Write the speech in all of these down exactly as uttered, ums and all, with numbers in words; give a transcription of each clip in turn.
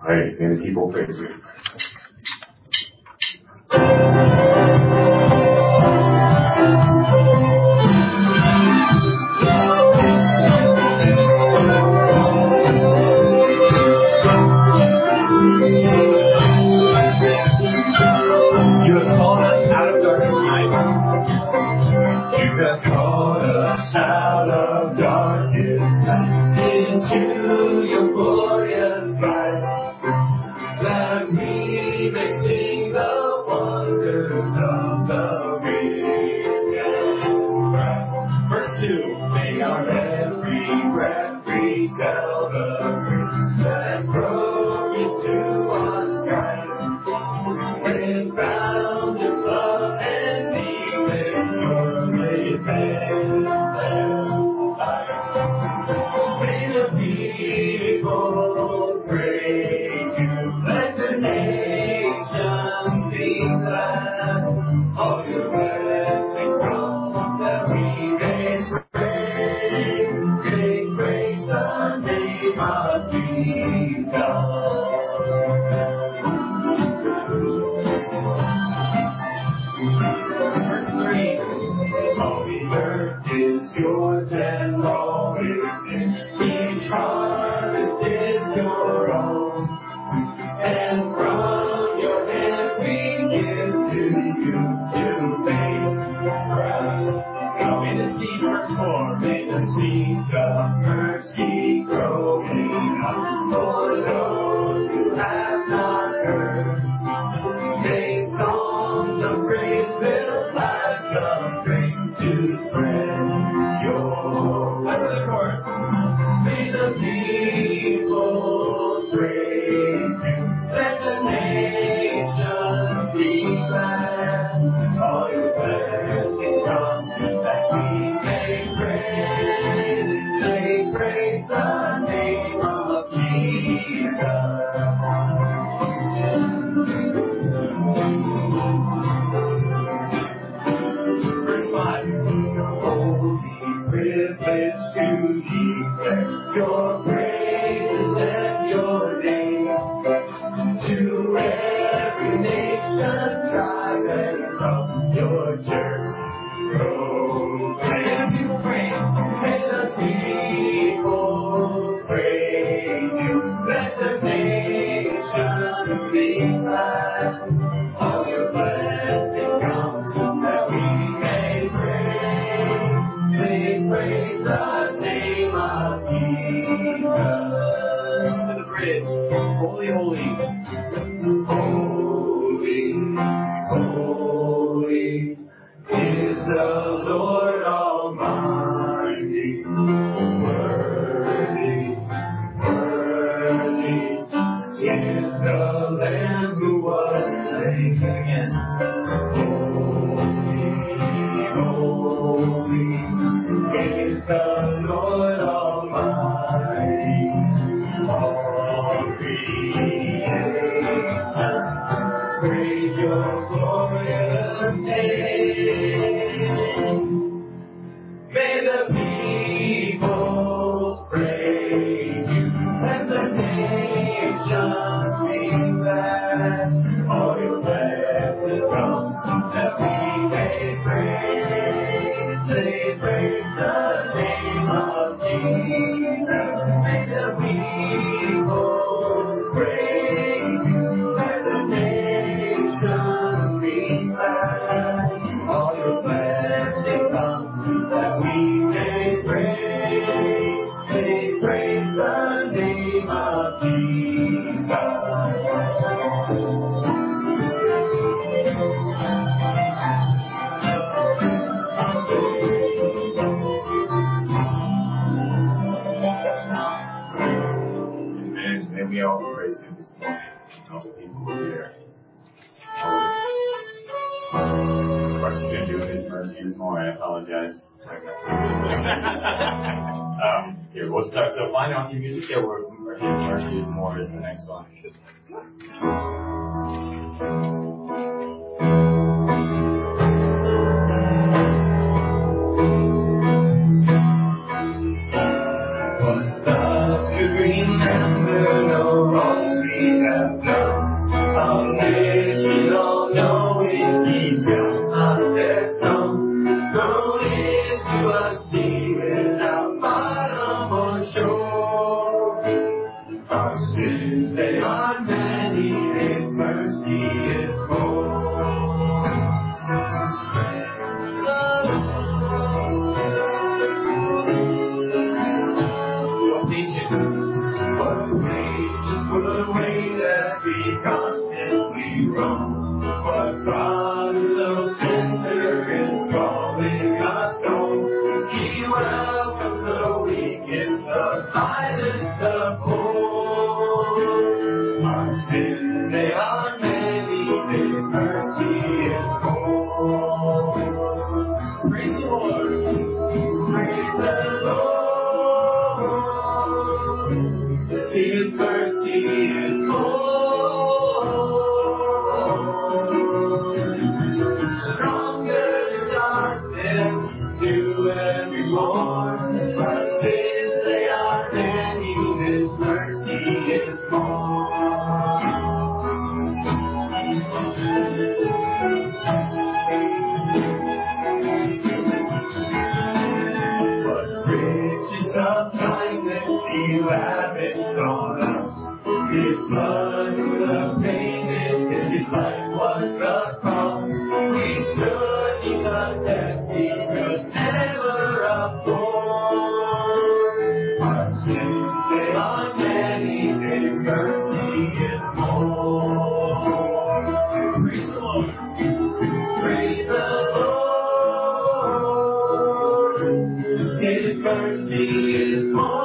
Right, may the people praise you. So find out your music there where His Mercy is More is the next song. What love could remember no wrongs we sins they are many, His mercy is more. Your patience, what patience for the way that we constantly roam. But God so tender is calling us home. He welcomes the weakest, the lightest of all. Our sins, they are many, His mercy is more. Praise the Lord. Praise the Lord. His mercy is more. Stronger than darkness to every morn. Our sins, they are many, His mercy is more. What riches of kindness He lavished on us. His blood would have paid it if His life was the cost. We stood in the death He could never afford. Our sins, they are many, His mercy is more. Praise the Lord. Praise the Lord. His mercy is more.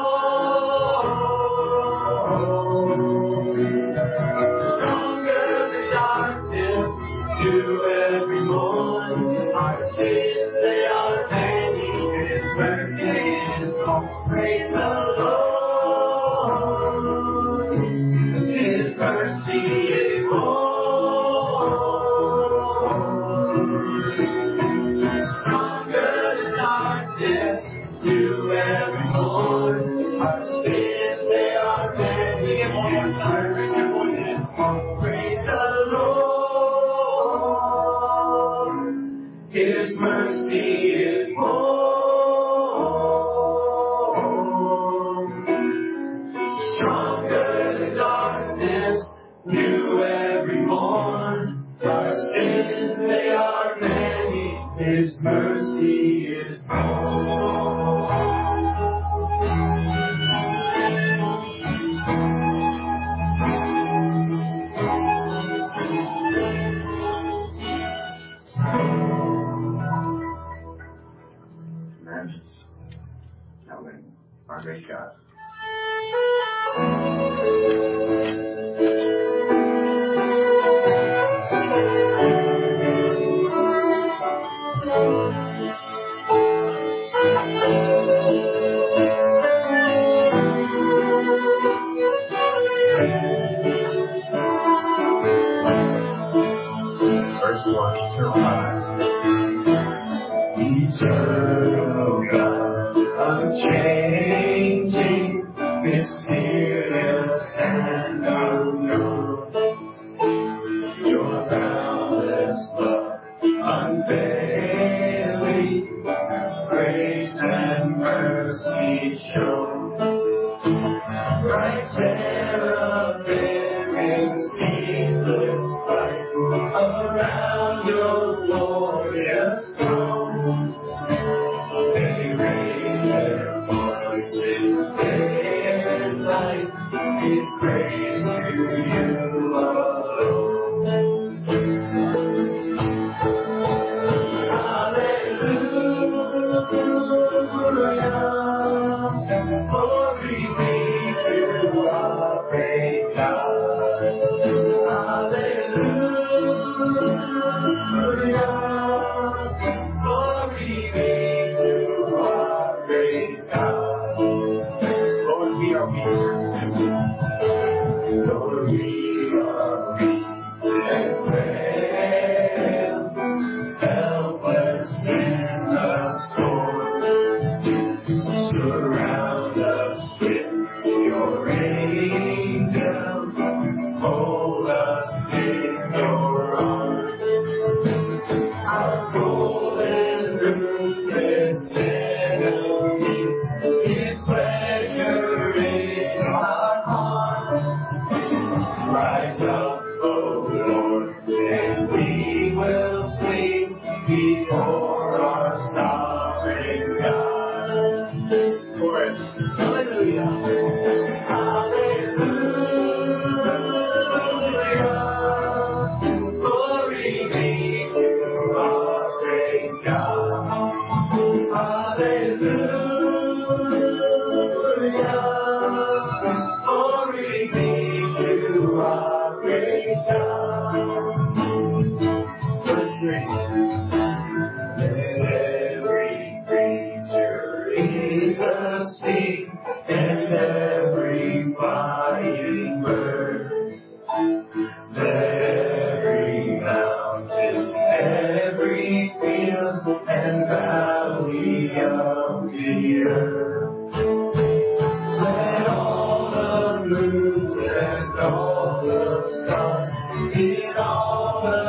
Stronger than darkness to every morn. Our sins, they are many, His mercy is more. Praise the Lord. His mercy is more. Stronger than darkness to every morn. Our sins, they are many, His mercy is more. Praise the Lord. His mercy is more. Stronger than darkness, new every morn. Our sins, they are many, His mercy is more. Commandments, telling our great God. Verse one, eternal God. Eternal God, unchanging, mysterious and unknown. Your boundless love, unfailing, grace and mercy shown. Bright seraphim in ceaseless fight around your glorious throne. They raise their voices day and night in praise to you alone. Hallelujah, glory be to our great God. all the sun in all the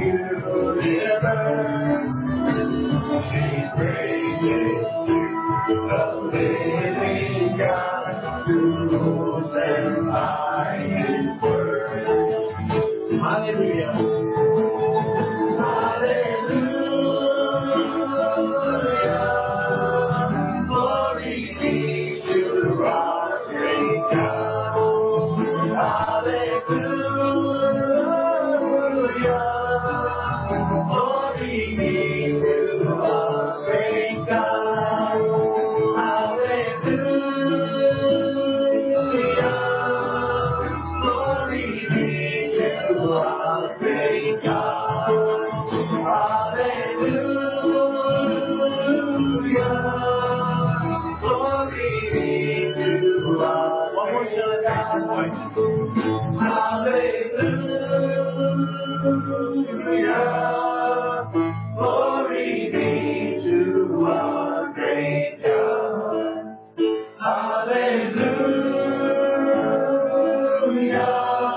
universe. She praises to the living God, to whose and by His word. Hallelujah. Hallelujah. Glory be to our great God. Hallelujah. Glory be to our great God. Hallelujah. Glory be to our great God. Hallelujah. Glory be to our one more time, God. Hallelujah. Glory be to our great God. Hallelujah.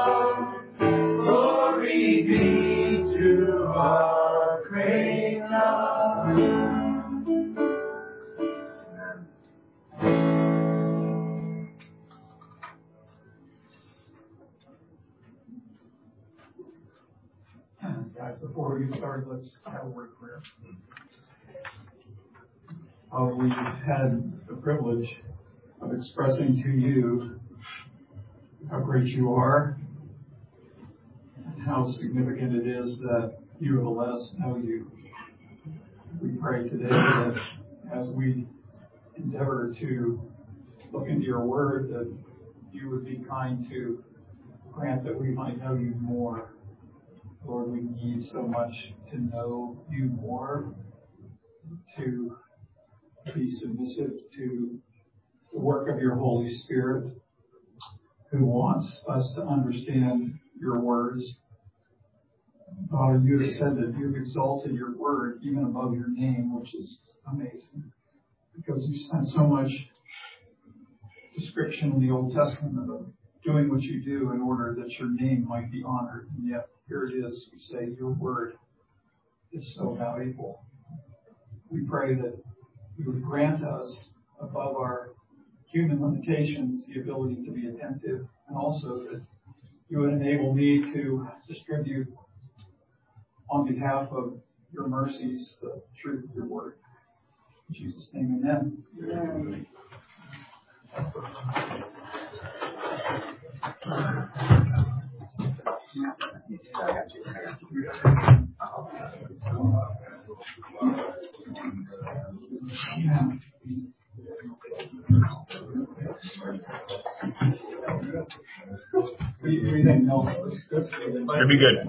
Glory be to our great God. Guys, before we get started, let's have a word of prayer. Uh, we've had the privilege of expressing to you how great you are and how significant it is that you have let us know you. We pray today that as we endeavor to look into your word, that you would be kind to grant that we might know you more. Lord, we need so much to know you more, to be submissive to the work of your Holy Spirit, who wants us to understand your words. Father, you have said that you've exalted your word even above your name, which is amazing, because you spent so much description in the Old Testament of doing what you do in order that your name might be honored. And yet, here it is, we say your word is so valuable. We pray that you would grant us, above our human limitations, the ability to be attentive, and also that you would enable me to distribute on behalf of your mercies the truth of your word. In Jesus' name, amen. Amen. Everything else is good. Should be good.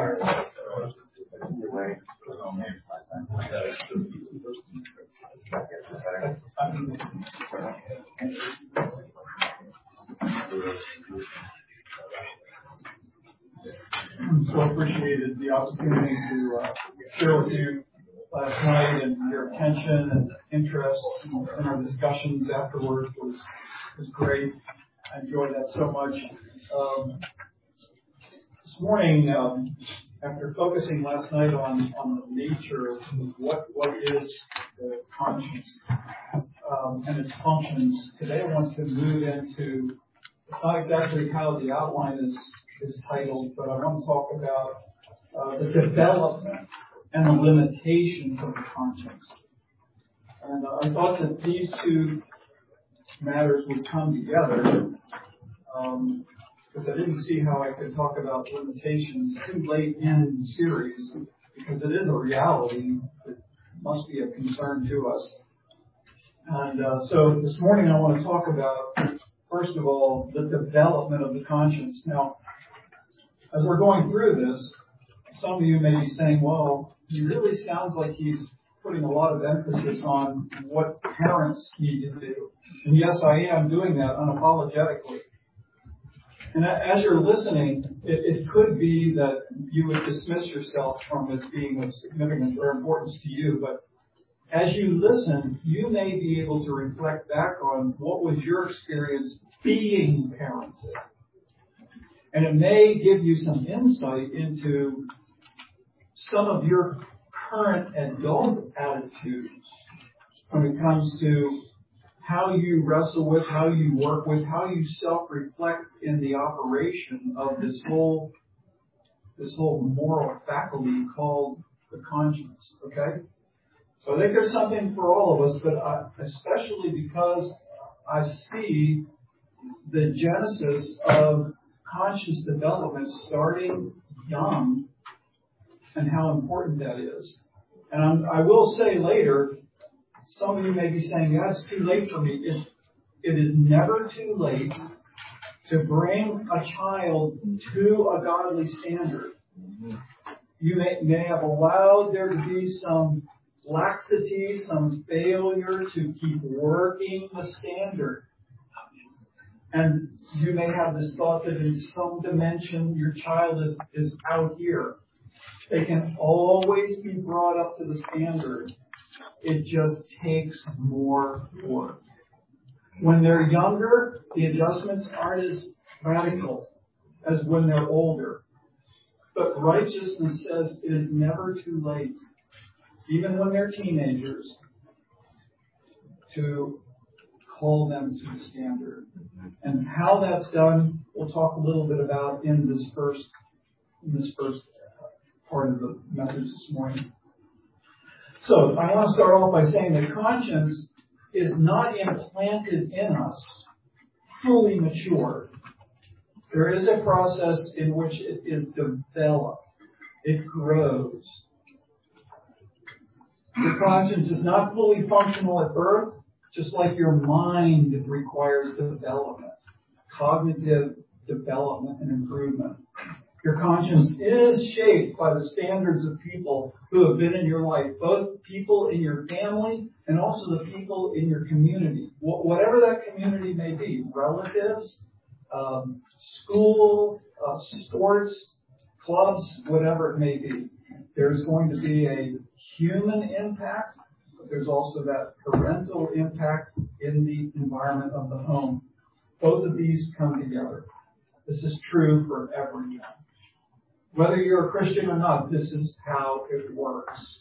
So appreciated the opportunity to uh, share with you last night, and your attention and interest in our discussions afterwards was was great. I enjoyed that so much. Um, this morning, um, after focusing last night on, on the nature of what what is the conscience um, and its functions, today I want to move into, it's not exactly how the outline is, is titled, but I want to talk about uh, the development and the limitations of the conscience. And uh, I thought that these two matters would come together, um, because I didn't see how I could talk about limitations too late in the series, because it is a reality that must be a concern to us. And uh, so this morning I want to talk about, first of all, the development of the conscience. Now, as we're going through this, some of you may be saying, well, he really sounds like he's putting a lot of emphasis on what parents need to do. And yes, I am doing that unapologetically. And as you're listening, it, it could be that you would dismiss yourself from it being of significance or importance to you. But as you listen, you may be able to reflect back on what was your experience being parented. And it may give you some insight into some of your current adult attitudes when it comes to how you wrestle with, how you work with, how you self-reflect in the operation of this whole this whole moral faculty called the conscience. Okay? So I think there's something for all of us, but I, especially because I see the genesis of conscious development starting young and how important that is. And I'm, I will say later, some of you may be saying, yeah, it's too late for me. It, it is never too late to bring a child to a godly standard. You may, may have allowed there to be some laxity, some failure to keep working the standard. And you may have this thought that in some dimension your child is, is out here. They can always be brought up to the standard. It just takes more work. When they're younger, the adjustments aren't as radical as when they're older. But righteousness says it is never too late, even when they're teenagers, to call them to the standard. And how that's done, we'll talk a little bit about in this first, in this first part of the message this morning. So I want to start off by saying that conscience is not implanted in us, fully mature. There is a process in which it is developed. It grows. Your conscience is not fully functional at birth, just like your mind requires development, cognitive development and improvement. Your conscience is shaped by the standards of people who have been in your life, both people in your family and also the people in your community. Wh- whatever that community may be, relatives, um, school, uh, sports, clubs, whatever it may be. There's going to be a human impact, but there's also that parental impact in the environment of the home. Both of these come together. This is true for everyone. Whether you're a Christian or not, this is how it works.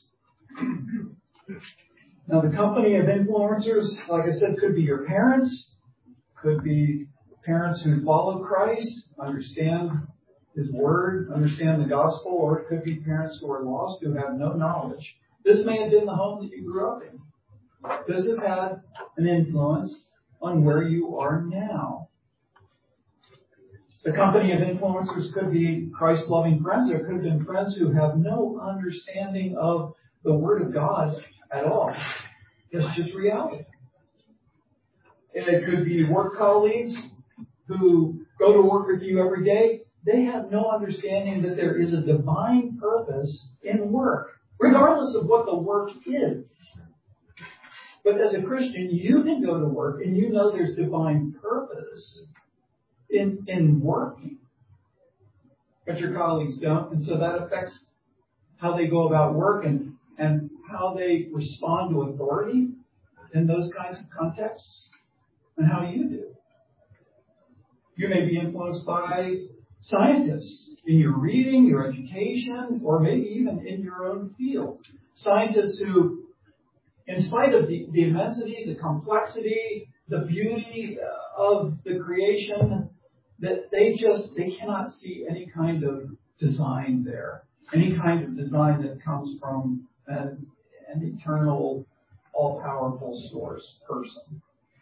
Now, the company of influencers, like I said, could be your parents, could be parents who follow Christ, understand His Word, understand the gospel, or it could be parents who are lost, who have no knowledge. This may have been the home that you grew up in. This has had an influence on where you are now. The company of influencers could be Christ-loving friends. There could have been friends who have no understanding of the Word of God at all. It's just reality. And it could be work colleagues who go to work with you every day. They have no understanding that there is a divine purpose in work, regardless of what the work is. But as a Christian, you can go to work and you know there's divine purpose in in working. But your colleagues don't, and so that affects how they go about work and, and how they respond to authority in those kinds of contexts, and how you do. You may be influenced by scientists in your reading, your education, or maybe even in your own field. Scientists who, in spite of the, the immensity, the complexity, the beauty of the creation, that they just, they cannot see any kind of design there. Any kind of design that comes from an, an eternal, all-powerful source person.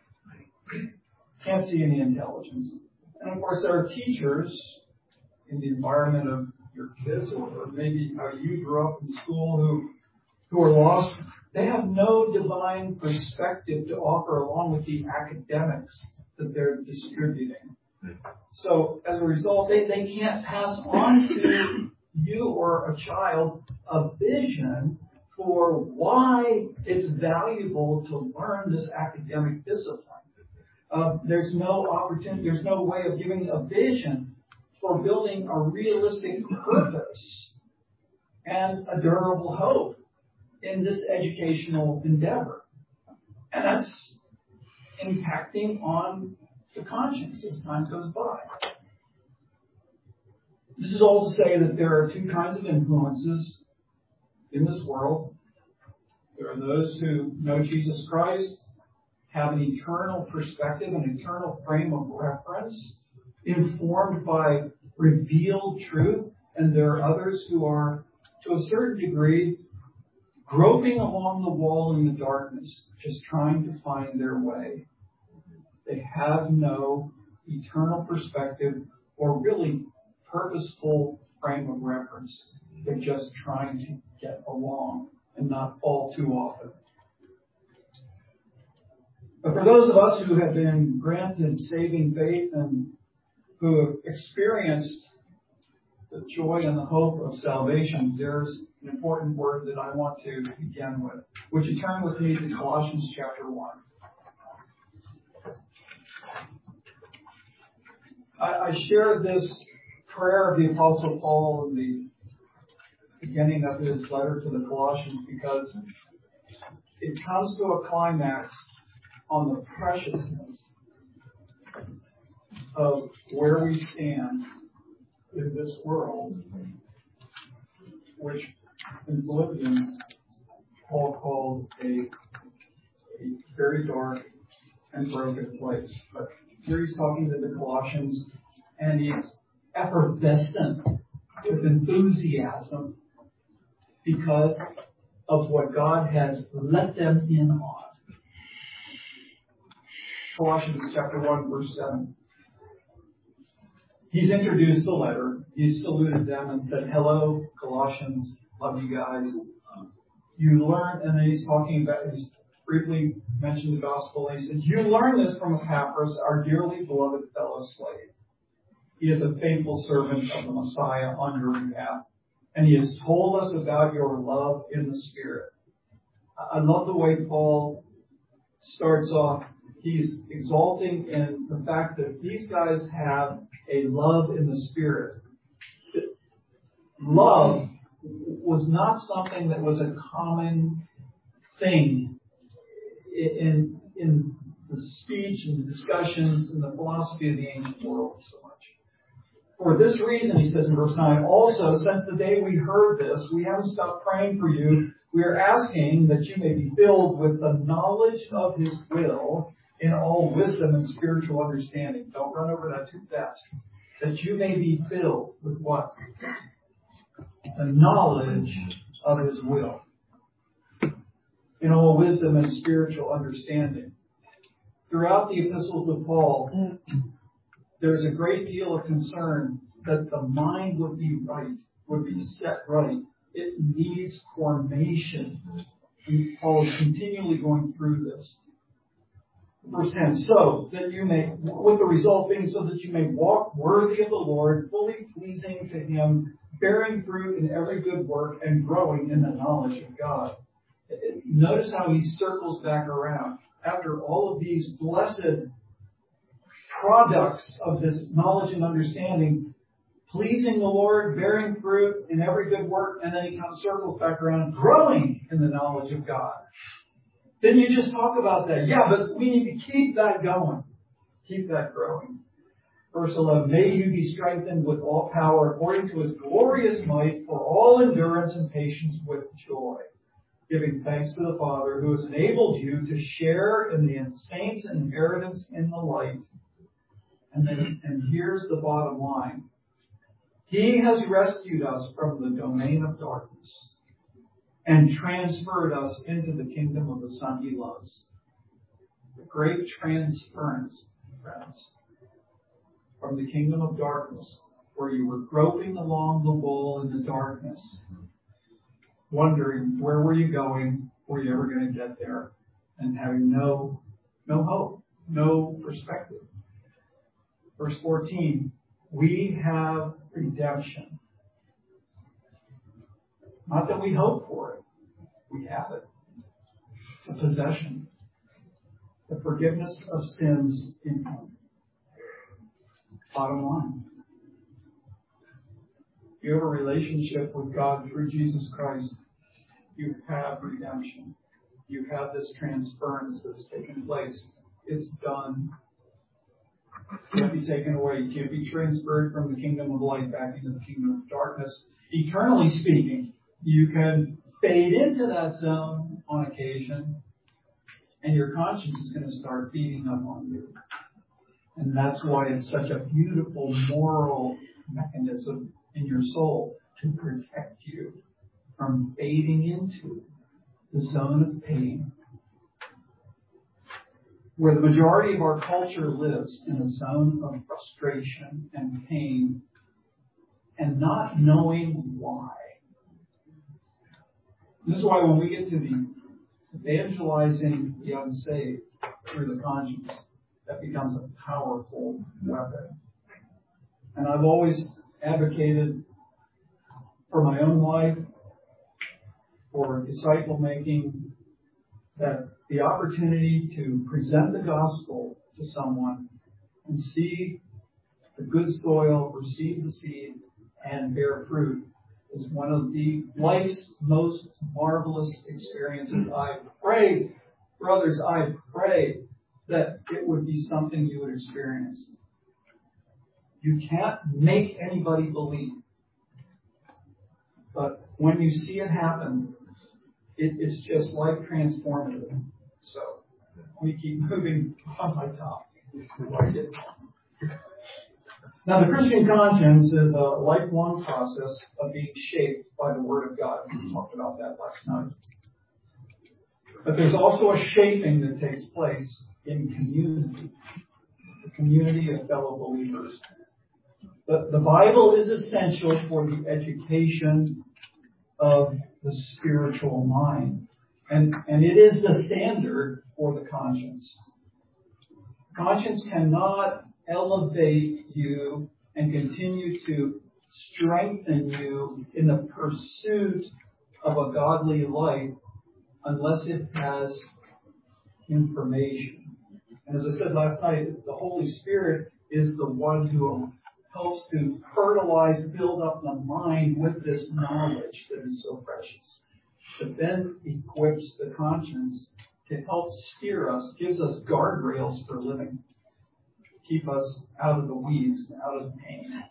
Can't see any intelligence. And of course, there are teachers in the environment of your kids, or maybe how you grew up in school, who who are lost. They have no divine perspective to offer along with the academics that they're distributing. So as a result, they, they can't pass on to you or a child a vision for why it's valuable to learn this academic discipline. Uh, there's no opportunity, there's no way of giving a vision for building a realistic purpose and a durable hope in this educational endeavor. And that's impacting on the conscience as time goes by. This is all to say that there are two kinds of influences in this world. There are those who know Jesus Christ, have an eternal perspective, an eternal frame of reference, informed by revealed truth, and there are others who are, to a certain degree, groping along the wall in the darkness, just trying to find their way. They have no eternal perspective or really purposeful frame of reference. They're just trying to get along and not fall too often. But for those of us who have been granted saving faith and who have experienced the joy and the hope of salvation, there's an important word that I want to begin with. Would you turn with me to Colossians chapter one? I, I shared this prayer of the Apostle Paul in the beginning of his letter to the Colossians because it comes to a climax on the preciousness of where we stand in this world, which in Philippians Paul called a, a very dark and broken place. But here he's talking to the Colossians, and he's effervescent with enthusiasm because of what God has let them in on. Colossians chapter one, verse seven. He's introduced the letter. He's saluted them and said, hello, Colossians, love you guys. You learn, and then he's talking about, he's briefly mentioned the gospel, and he said, you learn this from Epaphras, our dearly beloved fellow slave. He is a faithful servant of the Messiah on your behalf, and he has told us about your love in the Spirit. I love the way Paul starts off. He's exalting in the fact that these guys have a love in the Spirit. Love was not something that was a common thing in, in the speech and the discussions and the philosophy of the ancient world so much. For this reason, he says in verse nine, also, since the day we heard this, we haven't stopped praying for you. We are asking that you may be filled with the knowledge of his will in all wisdom and spiritual understanding. Don't run over that too fast. That you may be filled with what? The knowledge of his will. In all wisdom and spiritual understanding. Throughout the epistles of Paul, there's a great deal of concern that the mind would be right, would be set right. It needs formation. And Paul is continually going through this. Verse ten, so that you may, with the result being so that you may walk worthy of the Lord, fully pleasing to him, bearing fruit in every good work and growing in the knowledge of God. Notice how he circles back around. After all of these blessed products of this knowledge and understanding, pleasing the Lord, bearing fruit in every good work, and then he comes circles back around, growing in the knowledge of God. Then you just talk about that. Yeah, but we need to keep that going. Keep that growing. Verse eleven, may you be strengthened with all power according to his glorious might for all endurance and patience with joy, giving thanks to the Father who has enabled you to share in the saints' inheritance in the light. And then, and here's the bottom line. He has rescued us from the domain of darkness and transferred us into the kingdom of the Son he loves. The great transference, friends, from the kingdom of darkness, where you were groping along the wall in the darkness, wondering where were you going, were you ever going to get there, and having no, no hope, no perspective. Verse fourteen, we have redemption. Not that we hope for it. We have it. It's a possession. The forgiveness of sins in him. Bottom line. You have a relationship with God through Jesus Christ. You have redemption. You have this transference that's taken place. It's done. can't be taken away. You can't be transferred from the kingdom of light back into the kingdom of darkness. Eternally speaking, you can fade into that zone on occasion, and your conscience is going to start beating up on you. And that's why it's such a beautiful moral mechanism in your soul to protect you from fading into the zone of pain, where the majority of our culture lives in a zone of frustration and pain and not knowing why. This is why when we get to the evangelizing the unsaved through the conscience, that becomes a powerful weapon. And I've always advocated for my own life, for disciple making, that the opportunity to present the gospel to someone and see the good soil, receive the seed, and bear fruit is one of the life's most marvelous experiences. I pray, brothers, I pray that it would be something you would experience. You can't make anybody believe. But when you see it happen, it, it's just life transformative. So we keep moving on my top. Now, the Christian conscience is a lifelong process of being shaped by the Word of God. We talked about that last night. But there's also a shaping that takes place in community, the community of fellow believers. The, the Bible is essential for the education of the spiritual mind. And, and it is the standard for the conscience. Conscience cannot elevate you and continue to strengthen you in the pursuit of a godly life unless it has information. And as I said last night, the Holy Spirit is the one who helps to fertilize, build up the mind with this knowledge that is so precious. But then equips the conscience to help steer us, gives us guardrails for living, keep us out of the weeds, out of the pain.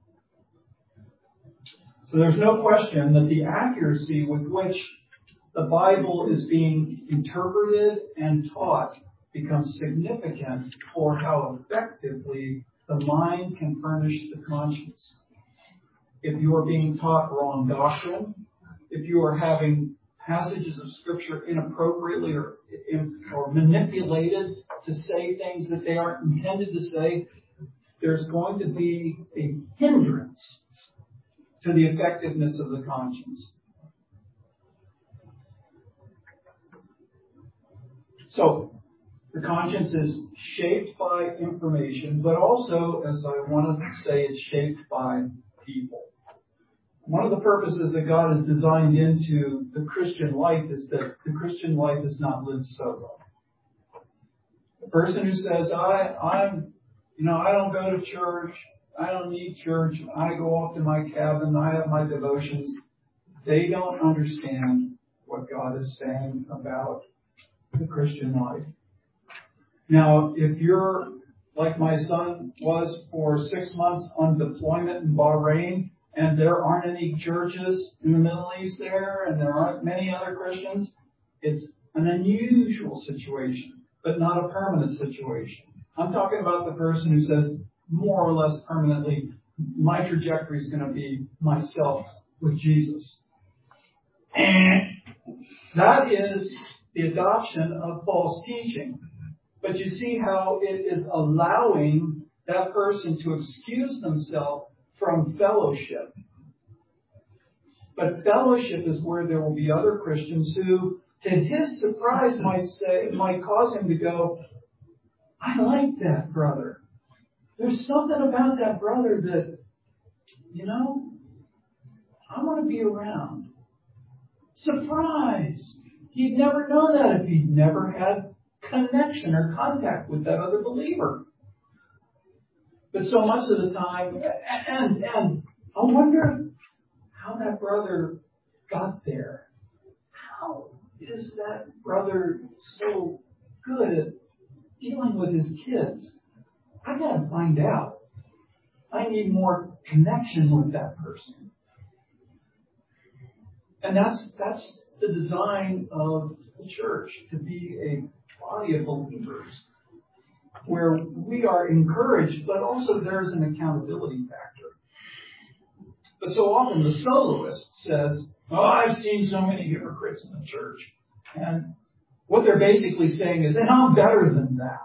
So there's no question that the accuracy with which the Bible is being interpreted and taught becomes significant for how effectively the mind can furnish the conscience. If you are being taught wrong doctrine, if you are having passages of Scripture inappropriately or, or manipulated to say things that they aren't intended to say, there's going to be a hindrance to the effectiveness of the conscience. So, the conscience is shaped by information, but also, as I wanted to say, it's shaped by people. One of the purposes that God has designed into the Christian life is that the Christian life is not lived solo. The person who says, I, I'm, you know, I don't go to church, I don't need church, I go off to my cabin, I have my devotions, they don't understand what God is saying about the Christian life. Now, if you're like my son was for six months on deployment in Bahrain, and there aren't any churches in the Middle East there, and there aren't many other Christians, it's an unusual situation, but not a permanent situation. I'm talking about the person who says, more or less permanently, my trajectory is going to be myself with Jesus. And that is the adoption of false teaching. But you see how it is allowing that person to excuse themselves from fellowship. But fellowship is where there will be other Christians who, to his surprise, might say, might cause him to go, I like that brother. There's something about that brother that, you know, I want to be around. Surprise! He'd never know that if he'd never had connection or contact with that other believer. But so much of the time, and, and I wonder how that brother got there. How is that brother so good at dealing with his kids? I got to find out. I need more connection with that person. And that's that's the design of the church, to be a body of believers where we are encouraged, but also there's an accountability factor. But so often the soloist says, oh, I've seen so many hypocrites in the church. And what they're basically saying is, and I'm better than that.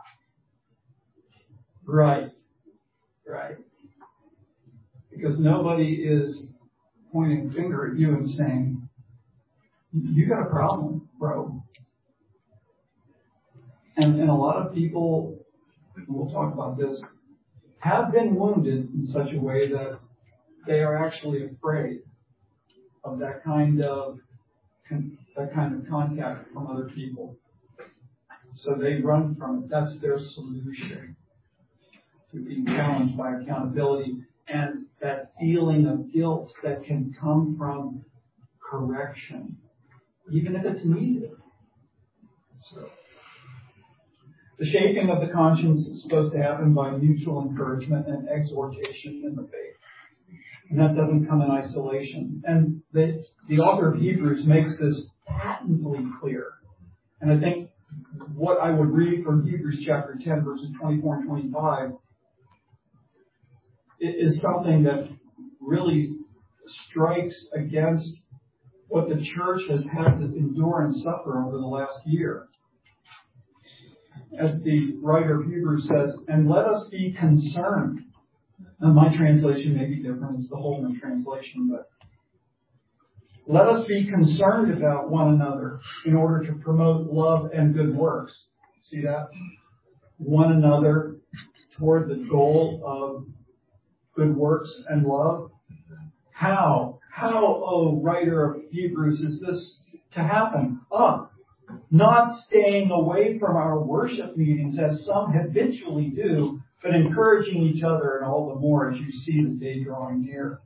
Right. Right. Because nobody is pointing a finger at you and saying, you got a problem, bro. And, and a lot of people, we'll talk about this, have been wounded in such a way that they are actually afraid of that kind of that kind of contact from other people. So they run from it. That's their solution to being challenged by accountability and that feeling of guilt that can come from correction, even if it's needed. So the shaping of the conscience is supposed to happen by mutual encouragement and exhortation in the faith. And that doesn't come in isolation. And the, the author of Hebrews makes this patently clear. And I think what I would read from Hebrews chapter ten, verses twenty-four and twenty-five, is something that really strikes against what the church has had to endure and suffer over the last year. As the writer of Hebrews says, and let us be concerned. Now, my translation may be different. It's the Holman translation, but let us be concerned about one another in order to promote love and good works. See that? One another toward the goal of good works and love. How? How, oh, writer of Hebrews, is this to happen? Ah, not staying away from our worship meetings as some habitually do, but encouraging each other, and all the more as you see the day drawing near.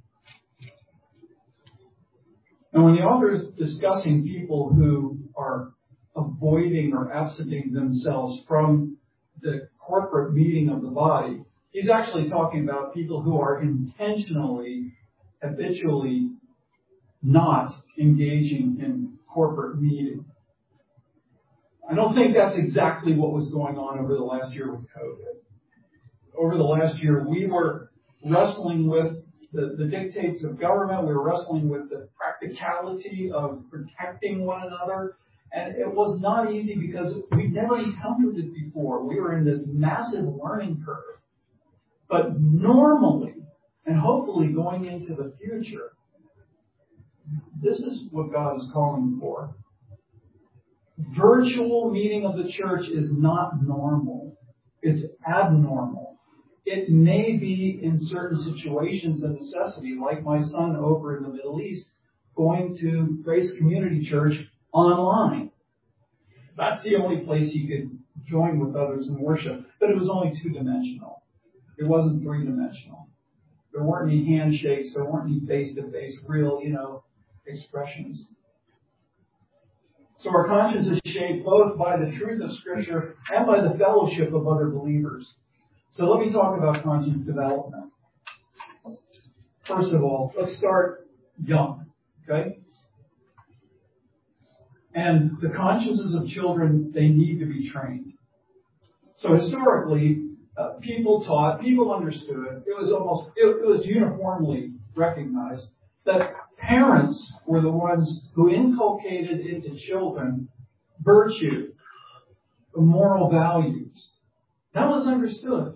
And when the author is discussing people who are avoiding or absenting themselves from the corporate meeting of the body, he's actually talking about people who are intentionally, habitually not engaging in corporate meeting. I don't think that's exactly what was going on over the last year with COVID. Over the last year, we were wrestling with the, the dictates of government. We were wrestling with the practicality of protecting one another. And it was not easy because we'd never encountered it before. We were in this massive learning curve. But normally, and hopefully going into the future, this is what God is calling for. Virtual meeting of the church is not normal. It's abnormal. It may be in certain situations a necessity, like my son over in the Middle East going to Grace Community Church online. That's the only place he could join with others in worship, but it was only two-dimensional. It wasn't three-dimensional. There weren't any handshakes. There weren't any face-to-face, real, you know, expressions. So our conscience is shaped both by the truth of Scripture and by the fellowship of other believers. So let me talk about conscience development. First of all, let's start young, okay? And the consciences of children, they need to be trained. So historically, uh, people taught, people understood, it was almost, it, it was uniformly recognized that parents were the ones who inculcated into children virtue, moral values. That was understood.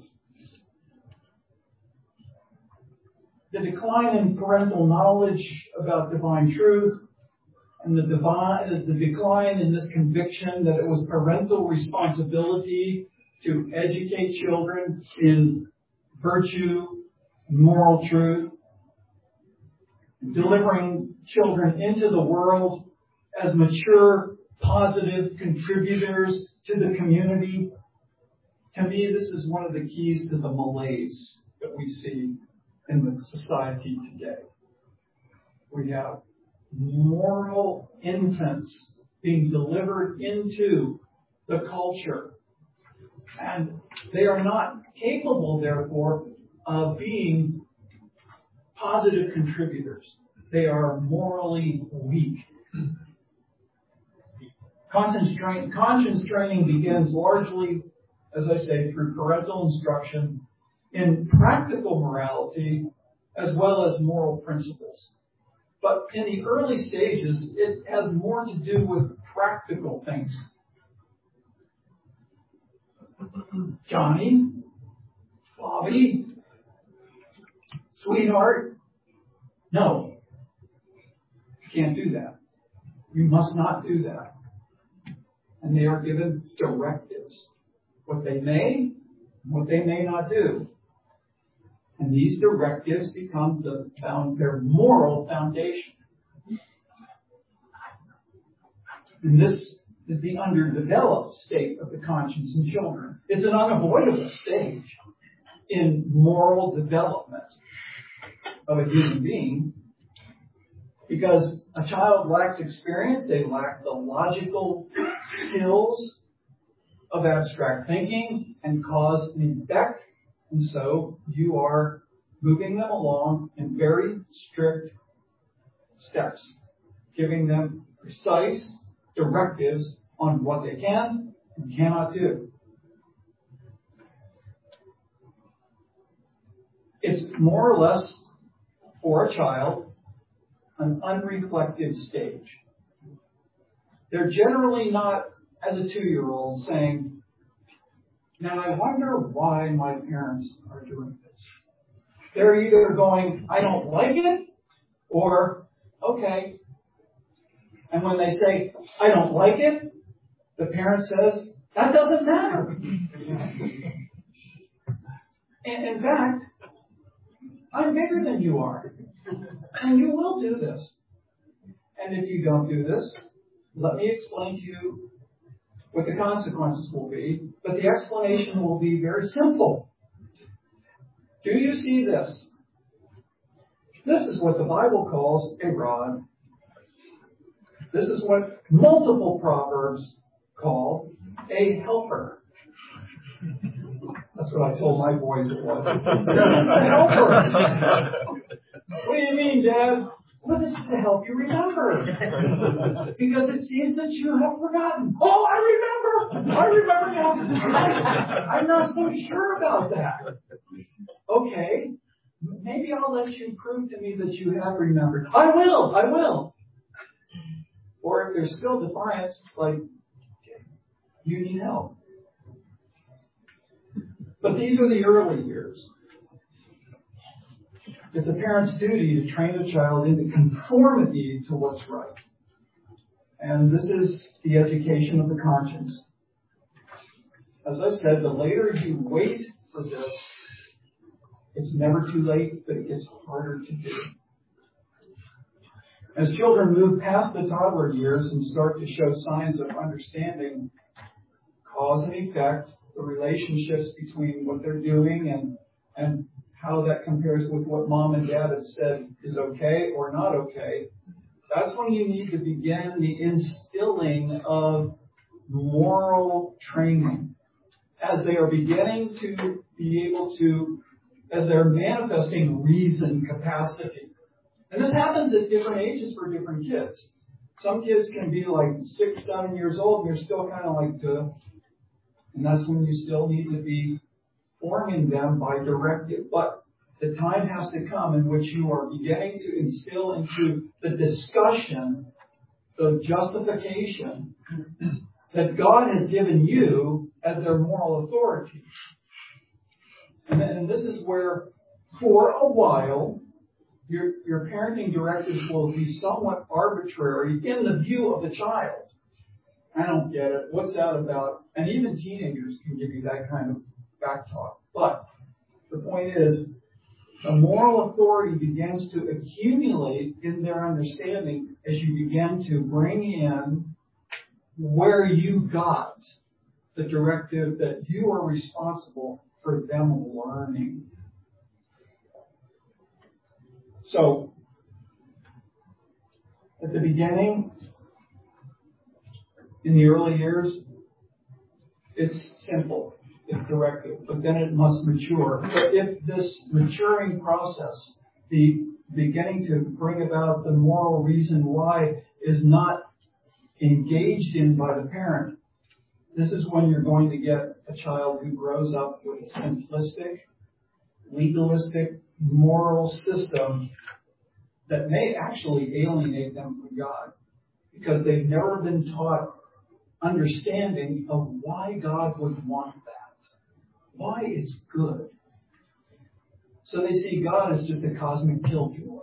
The decline in parental knowledge about divine truth and the, divine, the decline in this conviction that it was parental responsibility to educate children in virtue, moral truth, delivering children into the world as mature, positive contributors to the community. To me, this is one of the keys to the malaise that we see in the society today. We have moral infants being delivered into the culture And they are not capable, therefore, of being positive contributors. They are morally weak. Conscience training, conscience training begins largely, as I say, through parental instruction in practical morality as well as moral principles. But in the early stages, it has more to do with practical things. Johnny, Bobby, sweetheart, no, you can't do that. You must not do that. And they are given directives, what they may, what they may not do. And these directives become the found, their moral foundation. And this is the underdeveloped state of the conscience in children. It's an unavoidable stage in moral development of a human being because a child lacks experience, they lack the logical skills of abstract thinking and cause and effect, and so you are moving them along in very strict steps, giving them precise directives on what they can and cannot do. It's more or less, for a child, an unreflective stage. They're generally not, as a two-year-old, saying, now I wonder why my parents are doing this. They're either going, I don't like it, or, okay. And when they say, I don't like it, the parent says, that doesn't matter. And in fact, I'm bigger than you are. And you will do this. And if you don't do this, let me explain to you what the consequences will be. But the explanation will be very simple. Do you see this? This is what the Bible calls a rod. This is what multiple proverbs call a helper. That's what I told my boys it was. A helper. What do you mean, Dad? Well, this is to help you remember. Because it seems that you have forgotten. Oh, I remember. I remember now. I'm not so sure about that. Okay. Maybe I'll let you prove to me that you have remembered. I will. I will. Or if there's still defiance, it's like, you need help. But these are the early years. It's a parent's duty to train a child into conformity to what's right. And this is the education of the conscience. As I've said, the later you wait for this, it's never too late, but it gets harder to do. As children move past the toddler years and start to show signs of understanding cause and effect, the relationships between what they're doing and, and how that compares with what mom and dad have said is okay or not okay, that's when you need to begin the instilling of moral training. As they are beginning to be able to, as they're manifesting reason capacity. And this happens at different ages for different kids. Some kids can be like six, seven years old and you're still kind of like, duh. And that's when you still need to be forming them by directive. But the time has to come in which you are beginning to instill into the discussion, the justification that God has given you as their moral authority. And, and this is where, for a while, your, your parenting directives will be somewhat arbitrary in the view of the child. I don't get it. What's that about? And even teenagers can give you that kind of back talk. But the point is, the moral authority begins to accumulate in their understanding as you begin to bring in where you got the directive that you are responsible for them learning. So, at the beginning, in the early years, it's simple. it's directive, but then it must mature. But if this maturing process, the beginning to bring about the moral reason why, is not engaged in by the parent, this is when you're going to get a child who grows up with a simplistic, legalistic, moral system that may actually alienate them from God, because they've never been taught understanding of why God would want that, why it's good. So they see God as just a cosmic killjoy.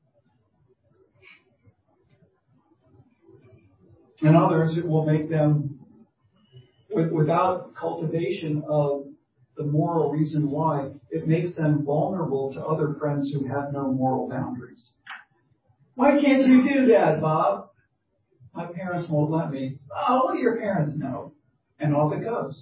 And others, it will make them, without cultivation of the moral reason why, it makes them vulnerable to other friends who have no moral boundaries. Why can't you do that, Bob? My parents won't let me. Oh, what do your parents know? And off it goes.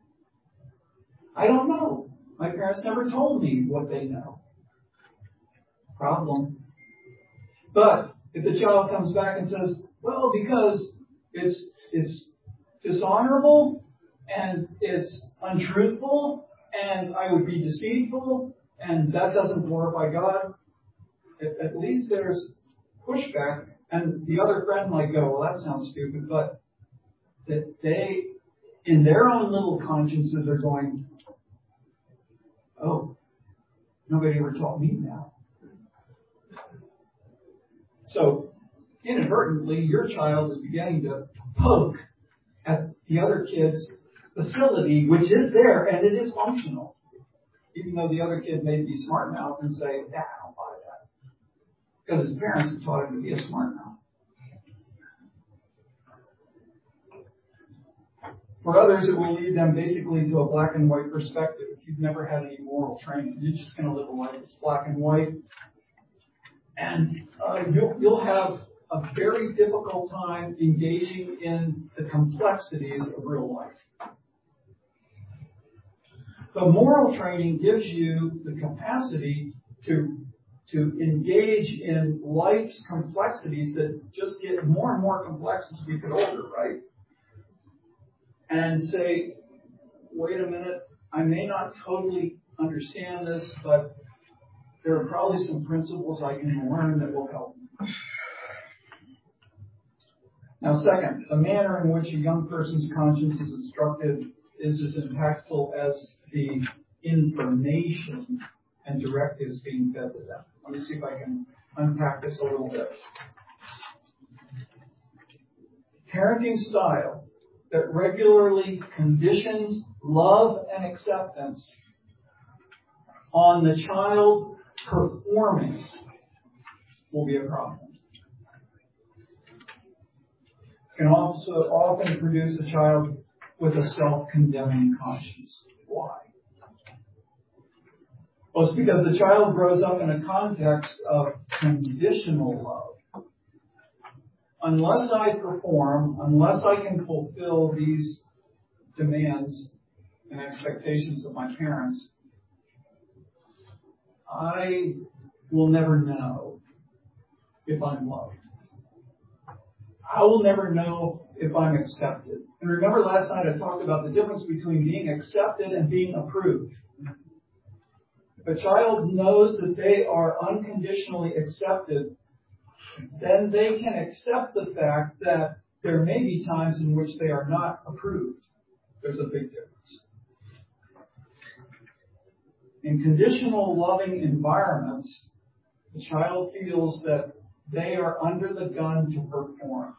I don't know. My parents never told me what they know. Problem. But if the child comes back and says, well, because it's it's dishonorable and it's untruthful and I would be deceitful and that doesn't glorify God, at, at least there's pushback. And the other friend might go, well, that sounds stupid, but that they, in their own little consciences, are going, oh, nobody ever taught me that. So, inadvertently, your child is beginning to poke at the other kid's facility, which is there, and it is functional. Even though the other kid may be smart enough and say, nah, I don't buy that. Because his parents have taught him to be a smart mouth. For others, it will lead them basically to a black and white perspective. If you've never had any moral training, you're just going to live a life that's black and white. And uh, you'll, you'll have a very difficult time engaging in the complexities of real life. But moral training gives you the capacity to to engage in life's complexities that just get more and more complex as we get older, right? And say, wait a minute, I may not totally understand this, but there are probably some principles I can learn that will help me. Now, second, the manner in which a young person's conscience is instructed is as impactful as the information and directives being fed to them. Let me see if I can unpack this a little bit. Parenting style that regularly conditions love and acceptance on the child performing will be a problem. Can also often produce a child with a self-condemning conscience. Why? Well, it's because the child grows up in a context of conditional love. Unless I perform, unless I can fulfill these demands and expectations of my parents, I will never know if I'm loved. I will never know if I'm accepted. And remember last night I talked about the difference between being accepted and being approved. If a child knows that they are unconditionally accepted, then they can accept the fact that there may be times in which they are not approved. There's a big difference. In conditional loving environments, the child feels that they are under the gun to perform.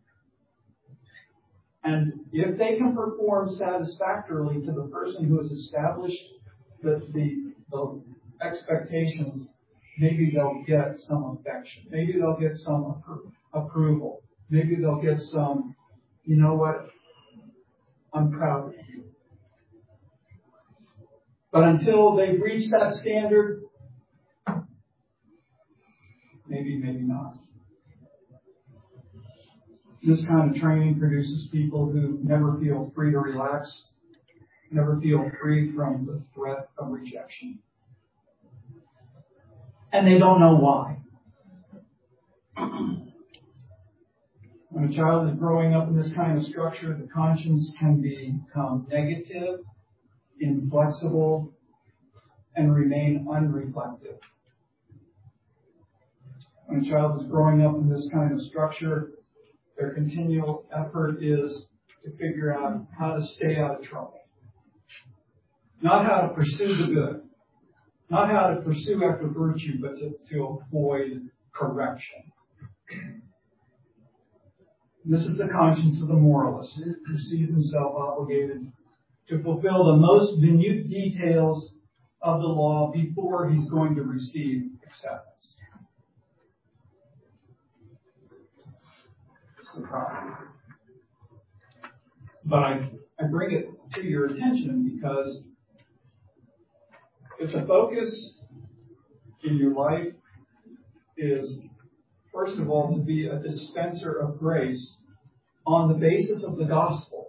And if they can perform satisfactorily to the person who has established the, the, the expectations, maybe they'll get some affection. Maybe they'll get some appro- approval. Maybe they'll get some, you know what, I'm proud of you. But until they reach that standard, maybe, maybe not. This kind of training produces people who never feel free to relax, never feel free from the threat of rejection. And they don't know why. When a child is growing up in this kind of structure, the conscience can become negative inflexible, and remain unreflective. When a child is growing up in this kind of structure, their continual effort is to figure out how to stay out of trouble. Not how to pursue the good. Not how to pursue after virtue, but to, to avoid correction. This is the conscience of the moralist, who sees himself obligated to fulfill the most minute details of the law before he's going to receive acceptance. It's the problem. But I, I bring it to your attention because if the focus in your life is, first of all, to be a dispenser of grace on the basis of the gospel,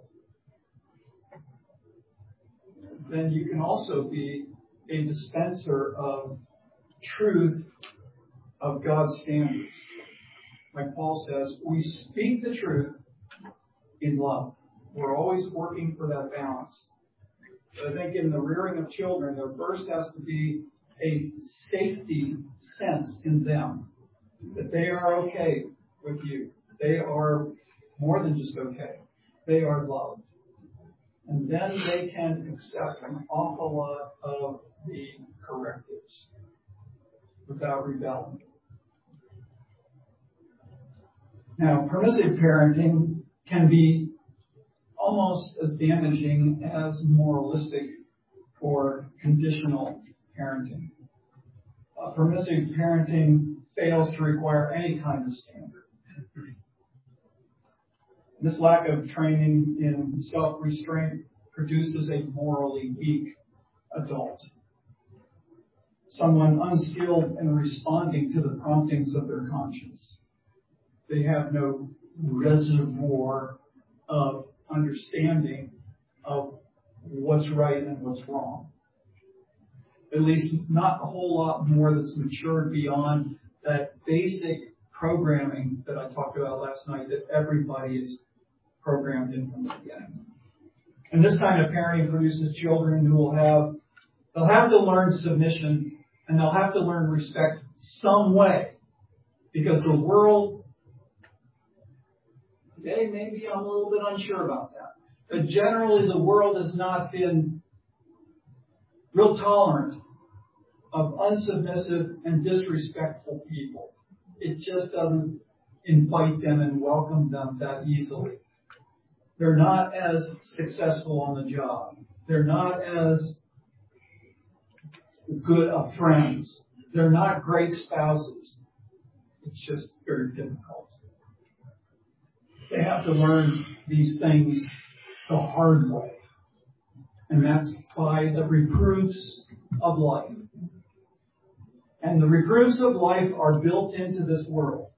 then you can also be a dispenser of truth of God's standards. Like Paul says, we speak the truth in love. We're always working for that balance. But I think in the rearing of children, there first has to be a safety sense in them that they are okay with you. They are more than just okay. They are loved. And then they can accept an awful lot of the correctives without rebelling. Now, permissive parenting can be almost as damaging as moralistic or conditional parenting. Uh, permissive parenting fails to require any kind of standard. This lack of training in self-restraint produces a morally weak adult. Someone unskilled in responding to the promptings of their conscience. They have no reservoir of understanding of what's right and what's wrong. At least not a whole lot more that's matured beyond that basic programming that I talked about last night that everybody is programmed in from the beginning. And this kind of parenting produces children who will have, they'll have to learn submission and they'll have to learn respect some way. Because the world, today maybe I'm a little bit unsure about that, but generally the world has not been real tolerant of unsubmissive and disrespectful people. It just doesn't invite them and welcome them that easily. They're not as successful on the job. They're not as good of friends. They're not great spouses. It's just very difficult. They have to learn these things the hard way. And that's by the reproofs of life. And the reproofs of life are built into this world.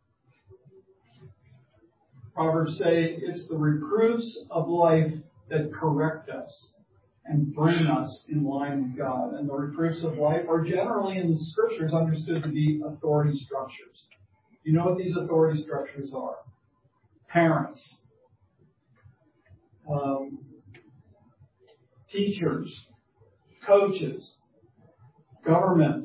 Proverbs say it's the reproofs of life that correct us and bring us in line with God. And the reproofs of life are generally in the scriptures understood to be authority structures. You know what these authority structures are? Parents, um, teachers, coaches, government,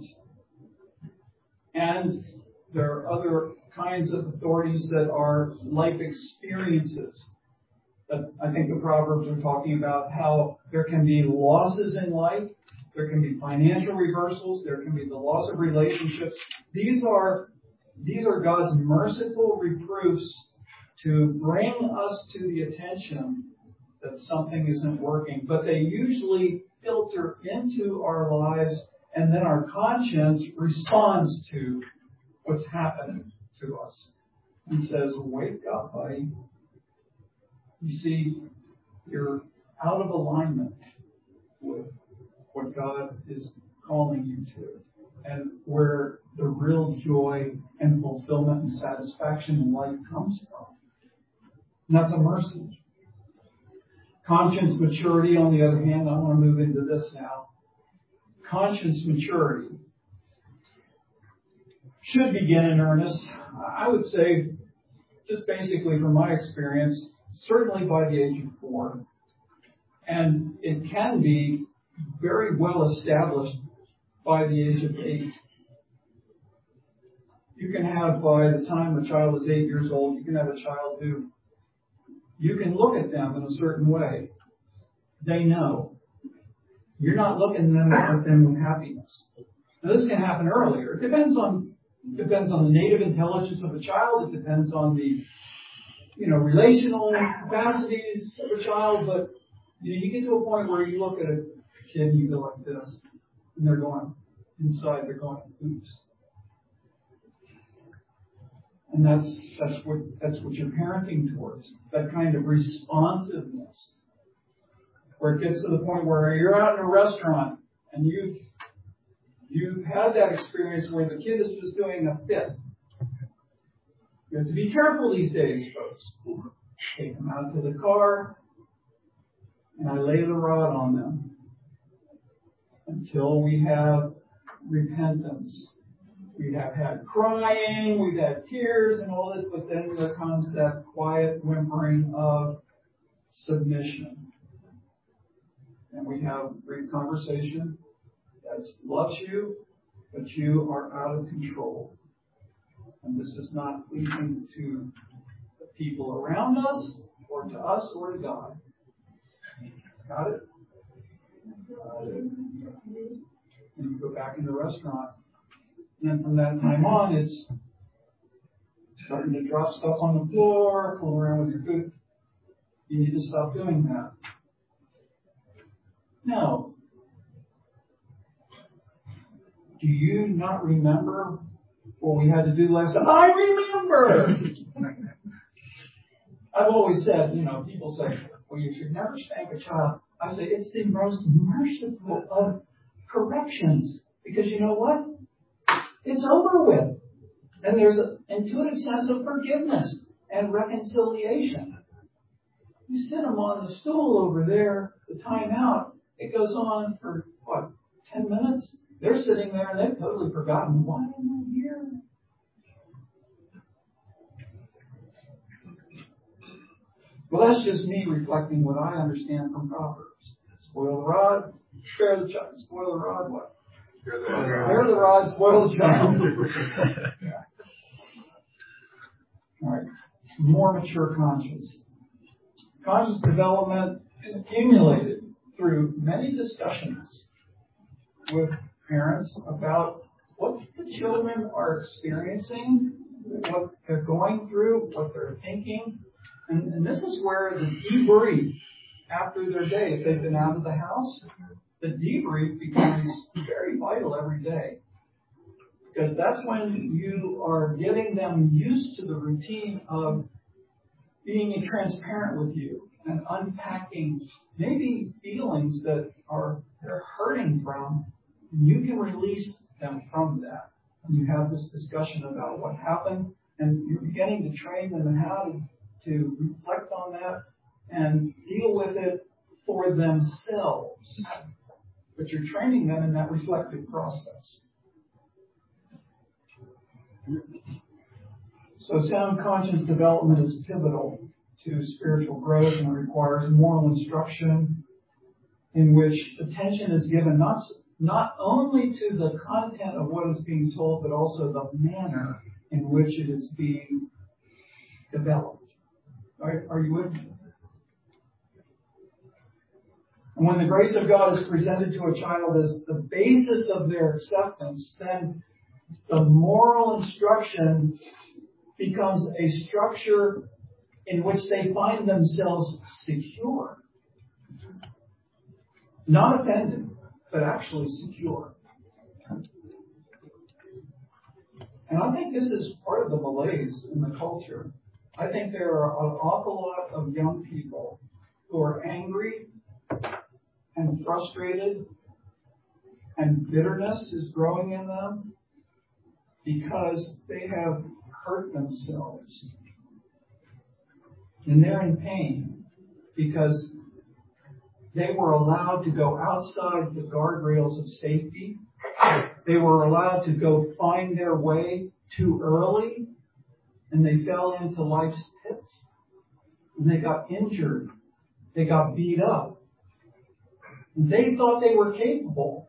and there are other kinds of authorities that are life experiences. But I think the Proverbs are talking about how there can be losses in life, there can be financial reversals, there can be the loss of relationships. These are these are God's merciful reproofs to bring us to the attention that something isn't working. But they usually filter into our lives, and then our conscience responds to what's happening to us and says, wake up, buddy. You see, you're out of alignment with what God is calling you to, and where the real joy and fulfillment and satisfaction in life comes from. And that's a mercy. Conscience maturity, on the other hand, I want to move into this now. Conscience maturity should begin in earnest, I would say, just basically from my experience, certainly by the age of four. And it can be very well established by the age of eight. You can have, by the time a child is eight years old, you can have a child who you can look at them in a certain way. They know. You're not looking at them, at them with happiness. Now, this can happen earlier. It depends on it depends on the native intelligence of a child. It depends on the you know relational capacities of a child. But you know, you get to a point where you look at a kid and you go like this, and they're going inside. They're going, oops. And that's that's what that's what you're parenting towards. That kind of responsiveness, where it gets to the point where you're out in a restaurant and you you've had that experience where the kid is just doing a fit. You have to be careful these days, folks. Take them out to the car, and I lay the rod on them until we have repentance. We have had crying, we've had tears and all this, but then there comes that quiet whimpering of submission. And we have great conversation that loves you, but you are out of control. And this is not pleasing to the people around us, or to us, or to God. Got it? Got it. And you go back in the restaurant. And from that time on, it's starting to drop stuff on the floor, fool around with your food. You need to stop doing that. Now, do you not remember what we had to do last time? I remember! I've always said, you know, people say, well, you should never spank a child. I say, it's the most merciful of corrections. Because you know what? It's over with. And there's an intuitive sense of forgiveness and reconciliation. You sit them on the stool over there, the time out, it goes on for, what, ten minutes? They're sitting there and they've totally forgotten, why am I here? Well, that's just me reflecting what I understand from Proverbs. Spoil the rod, spare the child. Spoil the rod, what? Spare the rod, spoil the child. All right. More mature conscience. Conscious development is accumulated through many discussions with parents about what the children are experiencing, what they're going through, what they're thinking. And, and this is where the debrief after their day, if they've been out of the house, the debrief becomes very vital every day. Because that's when you are getting them used to the routine of being transparent with you and unpacking maybe feelings that are they're hurting from, and you can release them from that. And you have this discussion about what happened, and you're beginning to train them in how to, to reflect on that and deal with it for themselves. But you're training them in that reflective process. So sound conscience development is pivotal to spiritual growth and requires moral instruction in which attention is given not, not only to the content of what is being told, but also the manner in which it is being developed. Are, are you with me? And when the grace of God is presented to a child as the basis of their acceptance, then the moral instruction becomes a structure in which they find themselves secure. Not offended, but actually secure. And I think this is part of the malaise in the culture. I think there are an awful lot of young people who are angry and frustrated, and bitterness is growing in them because they have hurt themselves. And they're in pain because they were allowed to go outside the guardrails of safety. They were allowed to go find their way too early, and they fell into life's pits. And they got injured. They got beat up. They thought they were capable,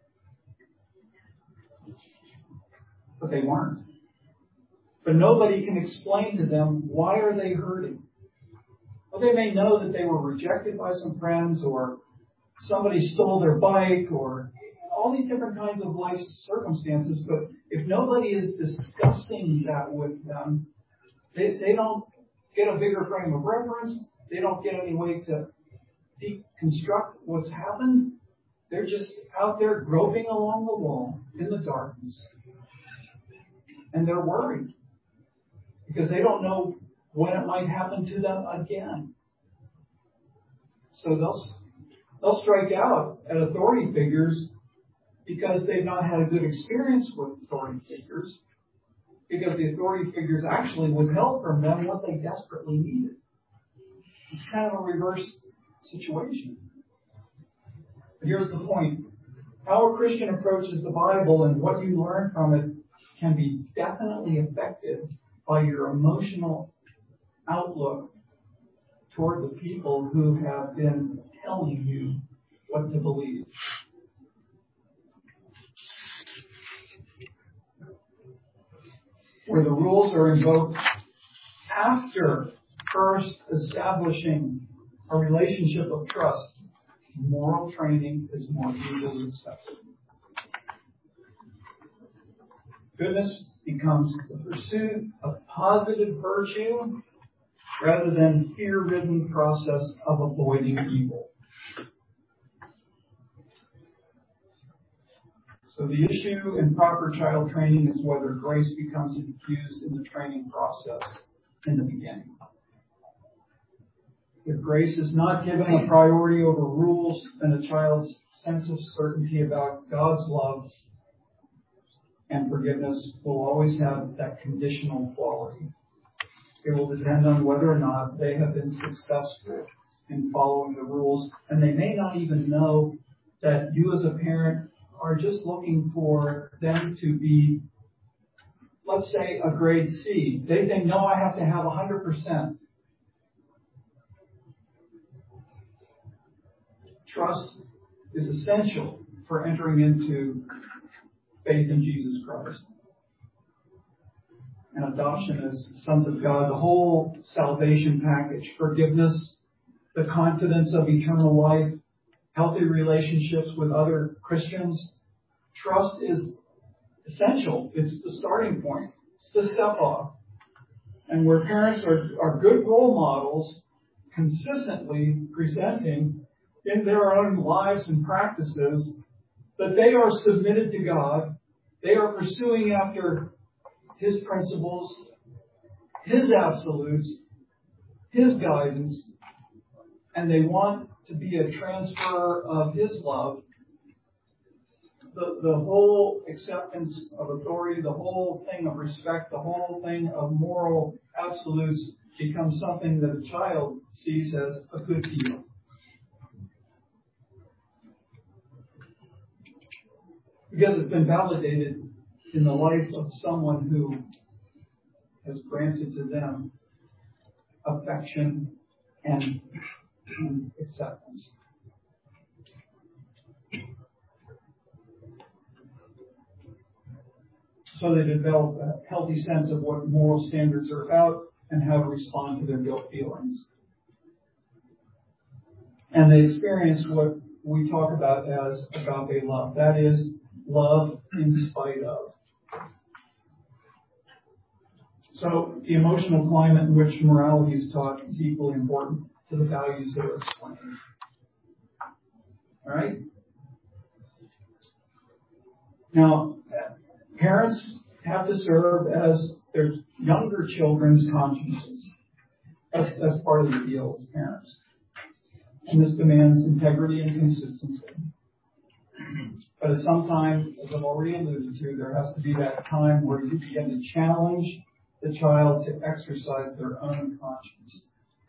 but they weren't. But nobody can explain to them, why are they hurting? Well, they may know that they were rejected by some friends, or somebody stole their bike, or all these different kinds of life circumstances, but if nobody is discussing that with them, they, they don't get a bigger frame of reference, they don't get any way to deconstruct what's happened. They're just out there groping along the wall in the darkness. And they're worried because they don't know when it might happen to them again. So they'll, they'll strike out at authority figures because they've not had a good experience with authority figures, because the authority figures actually withheld from them what they desperately needed. It's kind of a reverse situation. But here's the point. How a Christian approaches the Bible and what you learn from it can be definitely affected by your emotional outlook toward the people who have been telling you what to believe. Where the rules are invoked after first establishing a relationship of trust, moral training is more easily accepted. Goodness becomes the pursuit of positive virtue rather than fear-ridden process of avoiding evil. So the issue in proper child training is whether grace becomes infused in the training process in the beginning. If grace is not given a priority over rules, then a child's sense of certainty about God's love and forgiveness will always have that conditional quality. It will depend on whether or not they have been successful in following the rules, and they may not even know that you as a parent are just looking for them to be, let's say, a grade C. They think, no, I have to have one hundred percent. Trust is essential for entering into faith in Jesus Christ. And adoption as sons of God, the whole salvation package, forgiveness, the confidence of eternal life, healthy relationships with other Christians. Trust is essential. It's the starting point. It's the step off. And where parents are, are good role models, consistently presenting in their own lives and practices that they are submitted to God, they are pursuing after His principles, His absolutes, His guidance, and they want to be a transfer of His love. The, the whole acceptance of authority, the whole thing of respect, the whole thing of moral absolutes becomes something that a child sees as a good deal. Because it's been validated in the life of someone who has granted to them affection and, and acceptance. So they develop a healthy sense of what moral standards are about and how to respond to their guilt feelings. And they experience what we talk about as agape love. That is, love in spite of. So the emotional climate in which morality is taught is equally important to the values that are explained. All right? Now, parents have to serve as their younger children's consciences. That's, that's part of the deal as parents. And this demands integrity and consistency. But at some time, as I've already alluded to, there has to be that time where you begin to challenge the child to exercise their own conscience.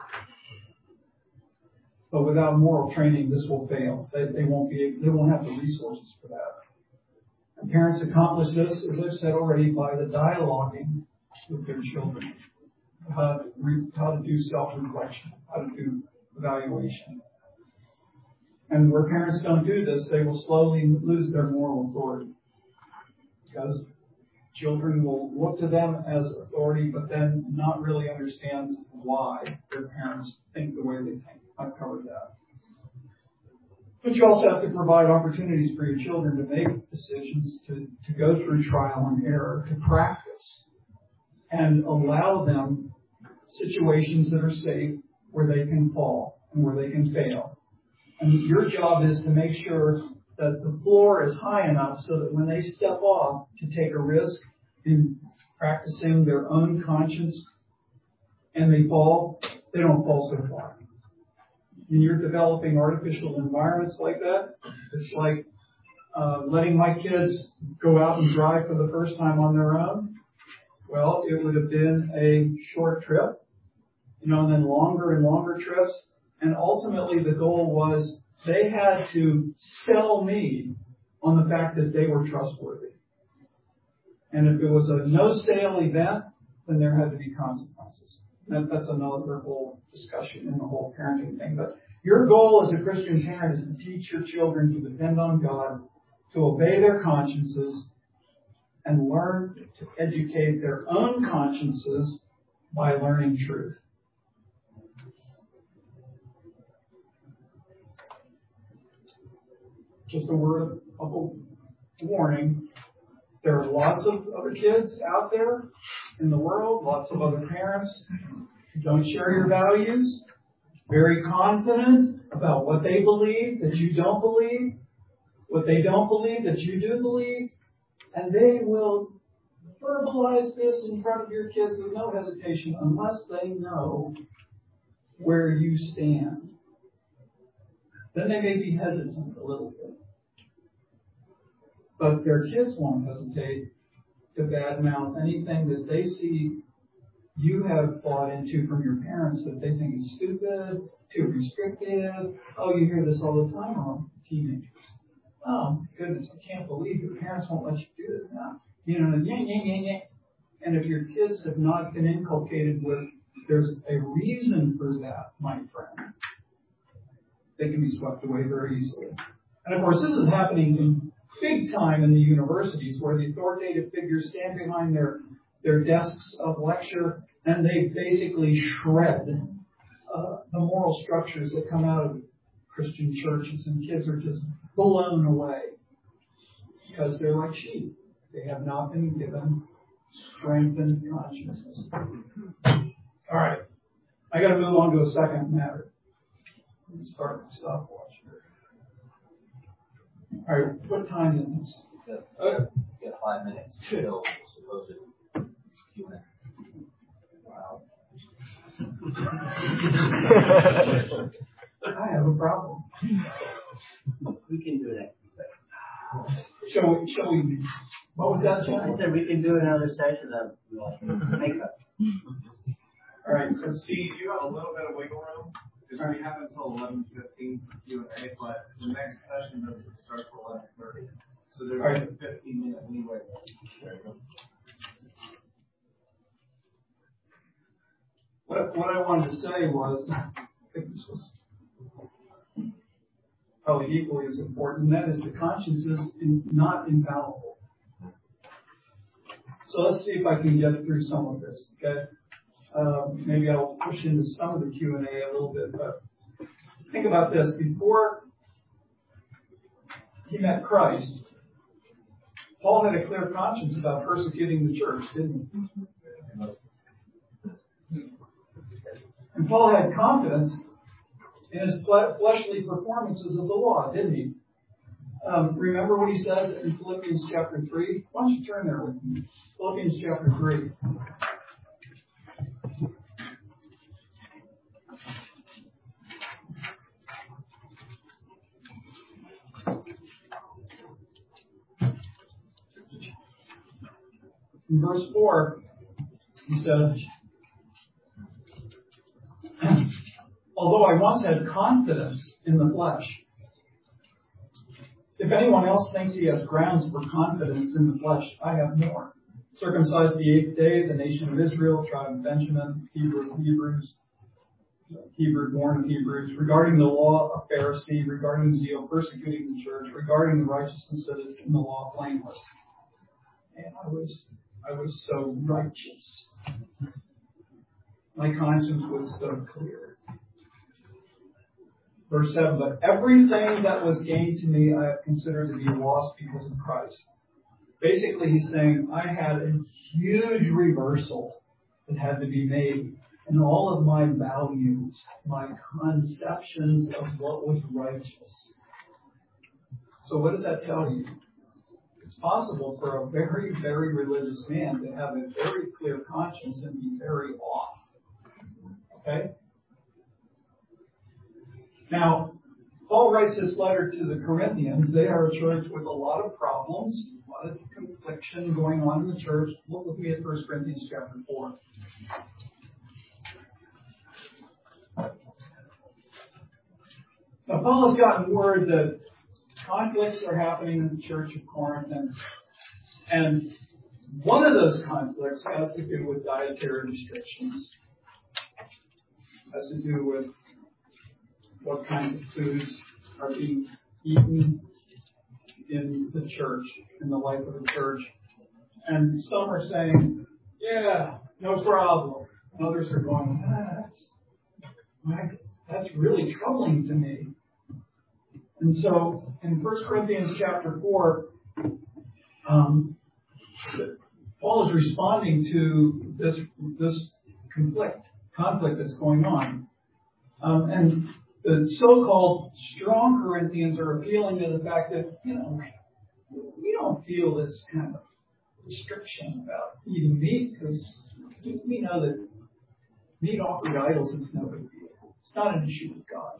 But without moral training, this will fail. They, they won't be. They won't have the resources for that. And parents accomplish this, as I've said already, by the dialoguing with their children, how to, re, how to do self-reflection, how to do evaluation. And where parents don't do this, they will slowly lose their moral authority. Because children will look to them as authority, but then not really understand why their parents think the way they think. I've covered that. But you also have to provide opportunities for your children to make decisions, to, to go through trial and error, to practice, and allow them situations that are safe where they can fall and where they can fail. And your job is to make sure that the floor is high enough so that when they step off to take a risk in practicing their own conscience and they fall, they don't fall so far. When you're developing artificial environments like that, it's like uh, letting my kids go out and drive for the first time on their own. Well, it would have been a short trip, you know, and then longer and longer trips. And ultimately the goal was they had to sell me on the fact that they were trustworthy. And if it was a no-sale event, then there had to be consequences. That, that's another whole discussion in the whole parenting thing. But your goal as a Christian parent is to teach your children to depend on God, to obey their consciences, and learn to educate their own consciences by learning truth. Just a word of a warning. There are lots of other kids out there in the world, lots of other parents who don't share your values, very confident about what they believe that you don't believe, what they don't believe that you do believe, and they will verbalize this in front of your kids with no hesitation unless they know where you stand. Then they may be hesitant a little bit. But their kids won't hesitate to badmouth anything that they see you have bought into from your parents that they think is stupid, too restrictive. Oh, you hear this all the time among teenagers. Oh, goodness, I can't believe your parents won't let you do this now. You know, yeah, yeah, yeah, yeah. And if your kids have not been inculcated with there's a reason for that, my friend, they can be swept away very easily. And of course, this is happening in big time in the universities where the authoritative figures stand behind their, their desks of lecture and they basically shred uh, the moral structures that come out of Christian churches, and kids are just blown away because they're like sheep. They have not been given strengthened consciousness. All right. I got to move on to a second matter. Let me start my stopwatch here. All right, what time is it? Okay. You got five minutes till supposed Q and A. Wow. I have a problem. We can do that. Shall we? Shall we? What was that, John? I said we can do another session of makeup. All right, let's see. Steve, you have a little bit of wiggle room because we have until eleven fifteen for Q and A, but the next session doesn't start till eleven thirty, so there's All right. like a fifteen minute leeway. There you go. What, what I wanted to say was, I think this was probably equally as important, and that is the conscience is in, not infallible. So let's see if I can get through some of this, okay? Um, maybe I'll push into some of the Q and A a little bit, but think about this. Before he met Christ, Paul had a clear conscience about persecuting the church, didn't he? And Paul had confidence in his fleshly performances of the law, didn't he? Um, remember what he says in Philippians chapter three? Why don't you turn there with me? Philippians chapter three. In verse four, he says, although I once had confidence in the flesh, if anyone else thinks he has grounds for confidence in the flesh, I have more. Circumcised the eighth day, the nation of Israel, tribe of Benjamin, Hebrew of Hebrews, Hebrew, born of Hebrews, regarding the law, a Pharisee, regarding zeal, persecuting the church, regarding the righteousness that is in the law, blameless. And I was, I was so righteous. My conscience was so clear. Verse seven, but everything that was gained to me I have considered to be lost because of Christ. Basically, he's saying I had a huge reversal that had to be made in all of my values, my conceptions of what was righteous. So what does that tell you? It's possible for a very, very religious man to have a very clear conscience and be very off. Okay? Now, Paul writes this letter to the Corinthians. They are a church with a lot of problems, a lot of confliction going on in the church. Look with me at First Corinthians chapter four. Now, Paul has gotten word that conflicts are happening in the church of Corinth, and, and one of those conflicts has to do with dietary restrictions. Has to do with what kinds of foods are being eaten in the church, in the life of the church. And some are saying, yeah, no problem. And others are going, ah, that's, that's really troubling to me. And so in First Corinthians chapter four, um, Paul is responding to this this conflict, conflict that's going on. Um, and the so-called strong Corinthians are appealing to the fact that, you know, we don't feel this kind of restriction about eating meat because we know that meat offered to idols is no big deal. It's not an issue with God.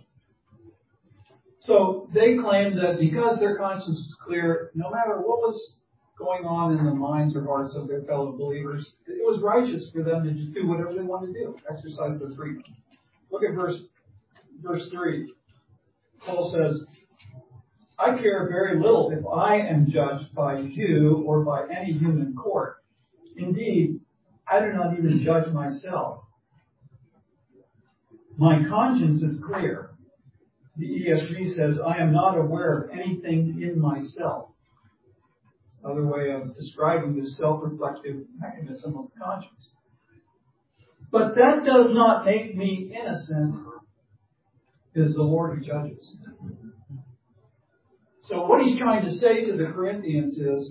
So they claim that because their conscience is clear, no matter what was going on in the minds or hearts of their fellow believers, it was righteous for them to just do whatever they wanted to do, exercise their freedom. Look at verse verse three. Paul says, I care very little if I am judged by you or by any human court. Indeed, I do not even judge myself. My conscience is clear. The E S V says, I am not aware of anything in myself. Another way of describing this self-reflective mechanism of conscience. But that does not make me innocent. It is the Lord who judges. So what he's trying to say to the Corinthians is,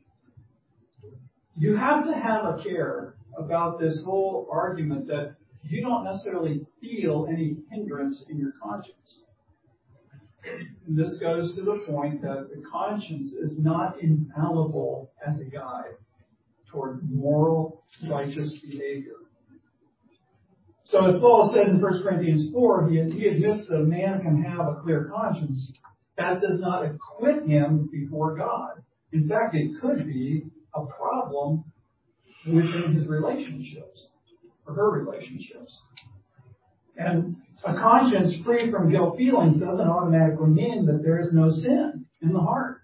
you have to have a care about this whole argument that you don't necessarily feel any hindrance in your conscience. And this goes to the point that the conscience is not infallible as a guide toward moral, righteous behavior. So as Paul said in First Corinthians four, he, he admits that a man can have a clear conscience. That does not acquit him before God. In fact, it could be a problem within his relationships, or her relationships. And a conscience free from guilt feelings doesn't automatically mean that there is no sin in the heart.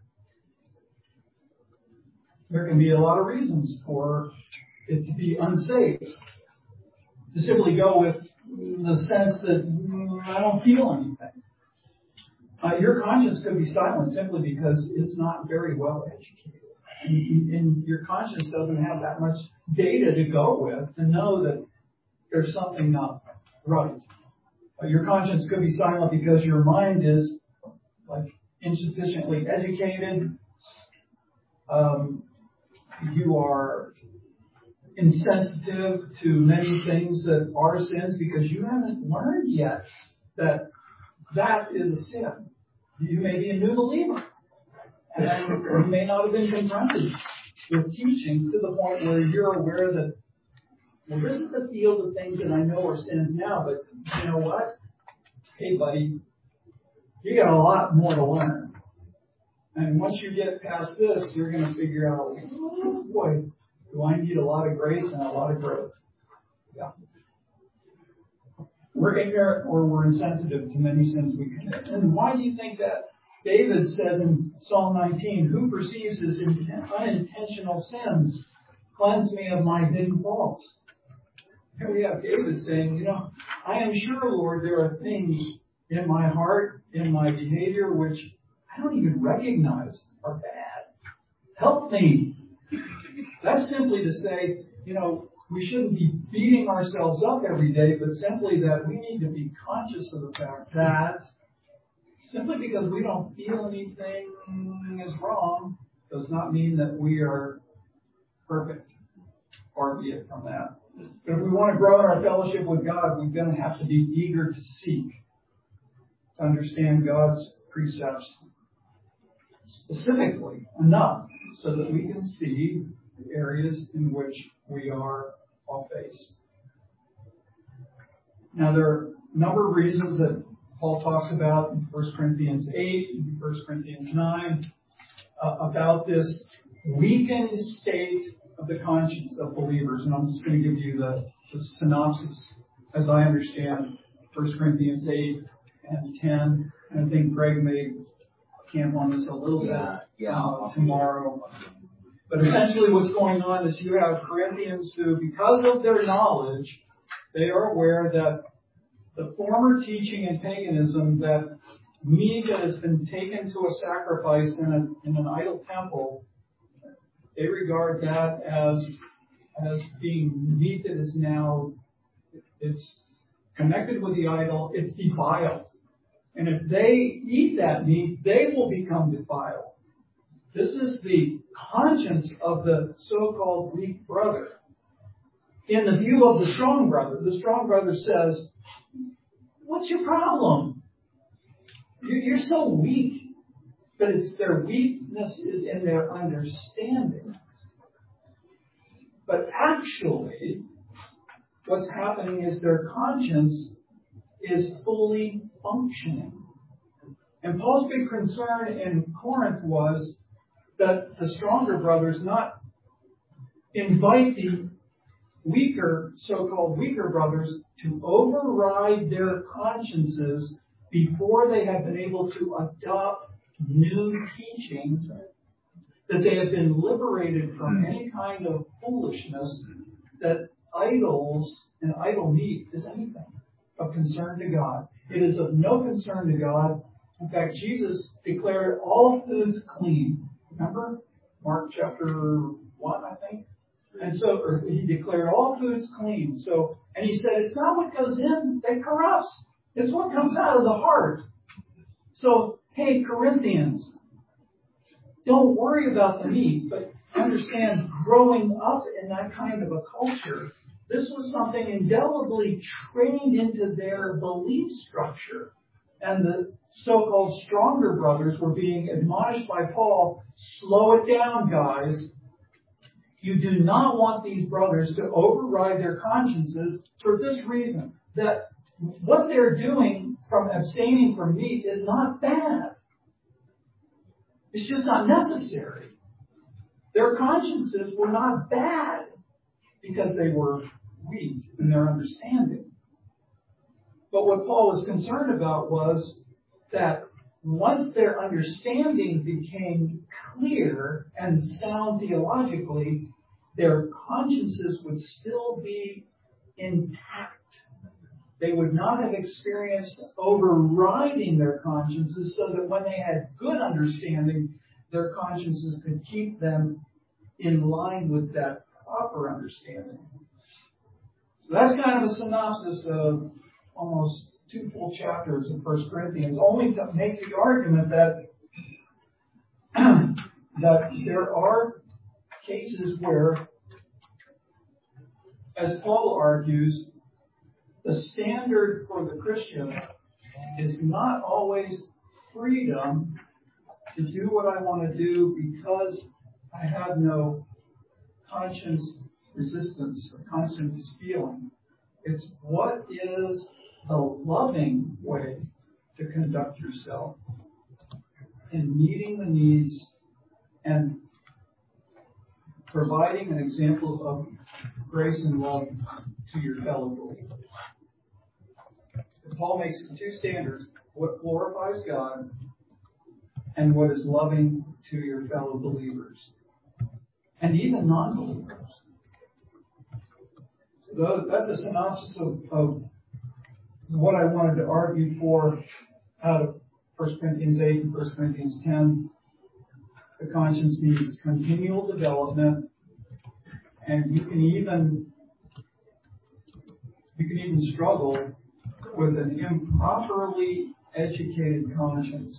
There can be a lot of reasons for it to be unsafe. To simply go with the sense that mm, I don't feel anything. Uh, your conscience could be silent simply because it's not very well educated. And, and your conscience doesn't have that much data to go with to know that there's something not right. Uh, your conscience could be silent because your mind is like insufficiently educated. Um, you are insensitive to many things that are sins because you haven't learned yet that that is a sin. You may be a new believer, and you may not have been confronted with teaching to the point where you're aware that, well, this is the field of things that I know are sins now, but you know what? Hey, buddy, you got a lot more to learn. And once you get past this, you're going to figure out, oh boy, do I need a lot of grace and a lot of growth? Yeah. We're ignorant or we're insensitive to many sins we commit. And why do you think that? David says in Psalm nineteen, who perceives his unintentional sins? Cleanse me of my hidden faults. Here we have David saying, you know, I am sure, Lord, there are things in my heart, in my behavior, which I don't even recognize are bad. Help me. That's simply to say, you know, we shouldn't be beating ourselves up every day, but simply that we need to be conscious of the fact that simply because we don't feel anything is wrong does not mean that we are perfect. Far be it from that. But if we want to grow in our fellowship with God, we're going to have to be eager to seek, to understand God's precepts specifically enough so that we can see the areas in which we are off base. Now, there are a number of reasons that Paul talks about in First Corinthians eight and First Corinthians nine uh, about this weakened state of the conscience of believers. And I'm just going to give you the, the synopsis as I understand First Corinthians eight and ten. And I think Greg may camp on this a little Yeah, bit yeah. uh, tomorrow. But essentially what's going on is you have Corinthians who, because of their knowledge, they are aware that the former teaching in paganism that meat that has been taken to a sacrifice in, a, in an idol temple, they regard that as, as being meat that is now, it's connected with the idol, it's defiled. And if they eat that meat, they will become defiled. This is the conscience of the so-called weak brother. In the view of the strong brother, the strong brother says, what's your problem? You're so weak. But it's their weakness is in their understanding. But actually, what's happening is their conscience is fully functioning. And Paul's big concern in Corinth was that the stronger brothers not invite the weaker, so-called weaker brothers to override their consciences before they have been able to adopt new teachings, that they have been liberated from any kind of foolishness, that idols and idol meat is anything of concern to God. It is of no concern to God. In fact, Jesus declared all foods clean. Remember? Mark chapter one, I think. And so or he declared all foods clean. So, and he said, it's not what goes in that corrupts. It's what comes out of the heart. So, hey, Corinthians, don't worry about the meat, but understand growing up in that kind of a culture, this was something indelibly trained into their belief structure. And the so-called stronger brothers were being admonished by Paul, slow it down, guys. You do not want these brothers to override their consciences for this reason, that what they're doing from abstaining from meat is not bad. It's just not necessary. Their consciences were not bad because they were weak in their understanding. But what Paul was concerned about was that once their understanding became clear and sound theologically, their consciences would still be intact. They would not have experienced overriding their consciences, so that when they had good understanding, their consciences could keep them in line with that proper understanding. So that's kind of a synopsis of almost two full chapters in First Corinthians, only to make the argument that that there are cases where, as Paul argues, the standard for the Christian is not always freedom to do what I want to do because I have no conscience resistance or conscience feeling. It's what is the loving way to conduct yourself in meeting the needs and providing an example of grace and love to your fellow believers. And Paul makes two standards: what glorifies God and what is loving to your fellow believers, and even non-believers. those, that's a synopsis of, of what I wanted to argue for out of First Corinthians eight and First Corinthians ten. The conscience needs continual development, and you can even you can even struggle with an improperly educated conscience.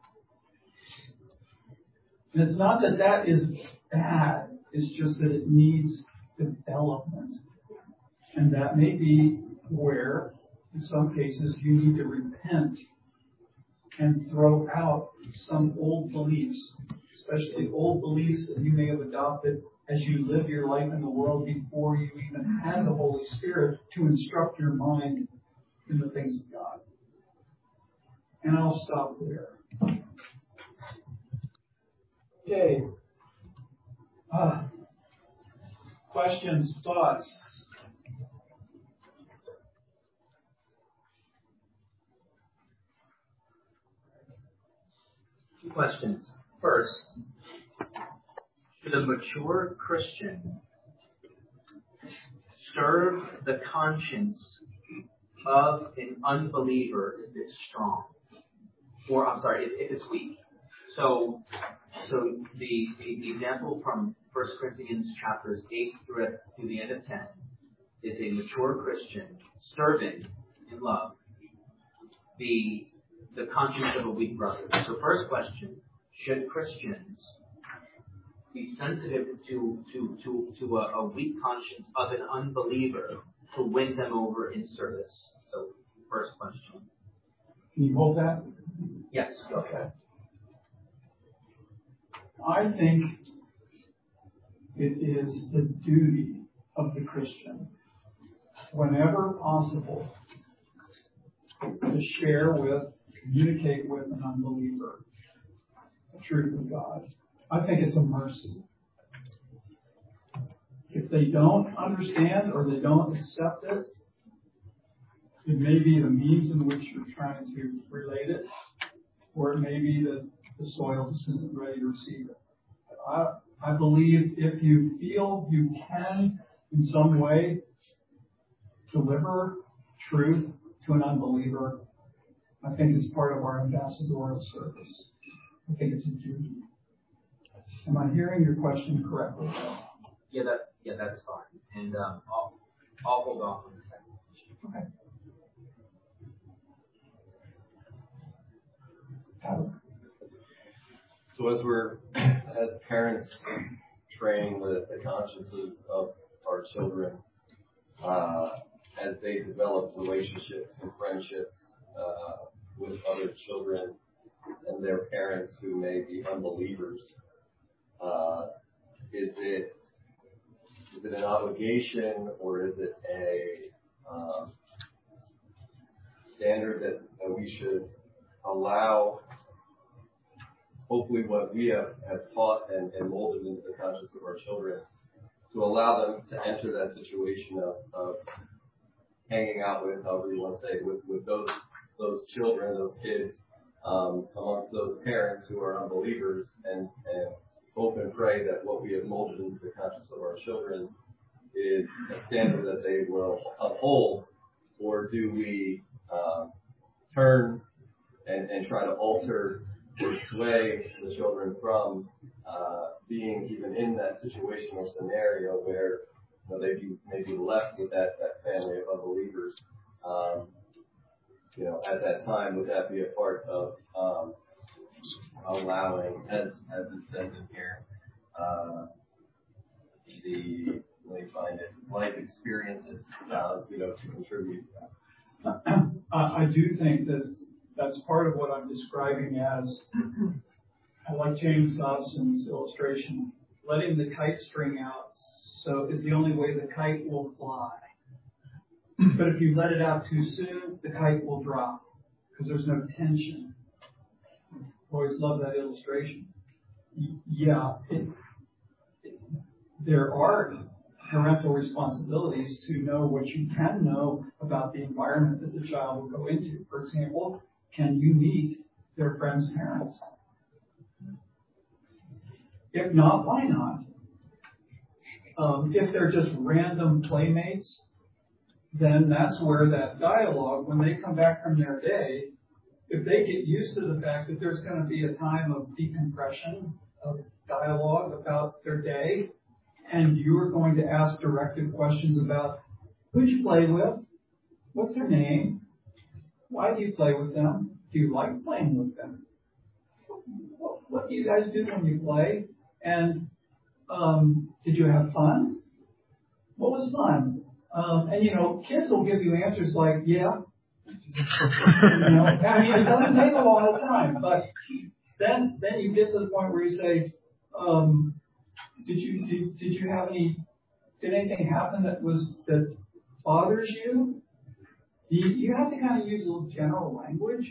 And it's not that that is bad, it's just that it needs development. And that may be where, in some cases, you need to repent and throw out some old beliefs, especially old beliefs that you may have adopted as you live your life in the world before you even had the Holy Spirit to instruct your mind in the things of God. And I'll stop there. Okay. Uh, questions, thoughts? Two questions. First, should a mature Christian serve the conscience of an unbeliever if it's strong? Or, I'm sorry, if, if it's weak. So, so the, the, the example from First Corinthians chapters eight through, through the end of ten is a mature Christian serving in love the, the conscience of a weak brother. So first question, should Christians be sensitive to, to, to, to a, a weak conscience of an unbeliever to win them over in service? So first question. Can you hold that? Yes, go ahead. I think it is the duty of the Christian, whenever possible, to share with, communicate with an unbeliever the truth of God. I think it's a mercy. If they don't understand or they don't accept it, it may be the means in which you're trying to relate it, or it may be that the soil isn't ready to receive it. I, I believe if you feel you can, in some way, deliver truth to an unbeliever, I think it's part of our ambassadorial service. I think it's a duty. Am I hearing your question correctly? Yeah, that yeah, that's fine. And um, I'll I'll hold off on the second question. Okay. Tyler. So as we're, as parents, training the, the consciences of our children, uh, as they develop relationships and friendships uh, with other children and their parents who may be unbelievers, uh, is it is it an obligation or is it a um, standard that, that we should allow? Hopefully what we have, have taught and, and molded into the conscience of our children, to allow them to enter that situation of, of hanging out with, however you want to say, with, with those those children, those kids, um, amongst those parents who are unbelievers, and, and hope and pray that what we have molded into the conscience of our children is a standard that they will uphold, or do we um, turn and, and try to alter or sway the children from uh, being even in that situation or scenario where, you know, they be, may be left with that, that family of unbelievers. Um, you know, at that time, would that be a part of um, allowing, as as it says in here, uh, the, let me find it, life experiences, uh, you know, to contribute? I do think that that's part of what I'm describing as, I like James Dobson's illustration, letting the kite string out so is the only way the kite will fly. But if you let it out too soon, the kite will drop because there's no tension. I always love that illustration. Yeah, it, it, there are parental responsibilities to know what you can know about the environment that the child will go into. For example, can you meet their friends' parents? If not, why not? Um, if they're just random playmates, then that's where that dialogue, when they come back from their day, if they get used to the fact that there's going to be a time of decompression, of dialogue about their day, and you're going to ask directed questions about who'd you play with, what's their name, why do you play with them, do you like playing with them, what, what do you guys do when you play, and um, did you have fun? What was fun? Um, and, you know, kids will give you answers like, yeah. you know, I mean, it doesn't take a lot of time, but then then you get to the point where you say, um, did you did, did you have any, did anything happen that was, that bothers you? You, you have to kind of use a little general language.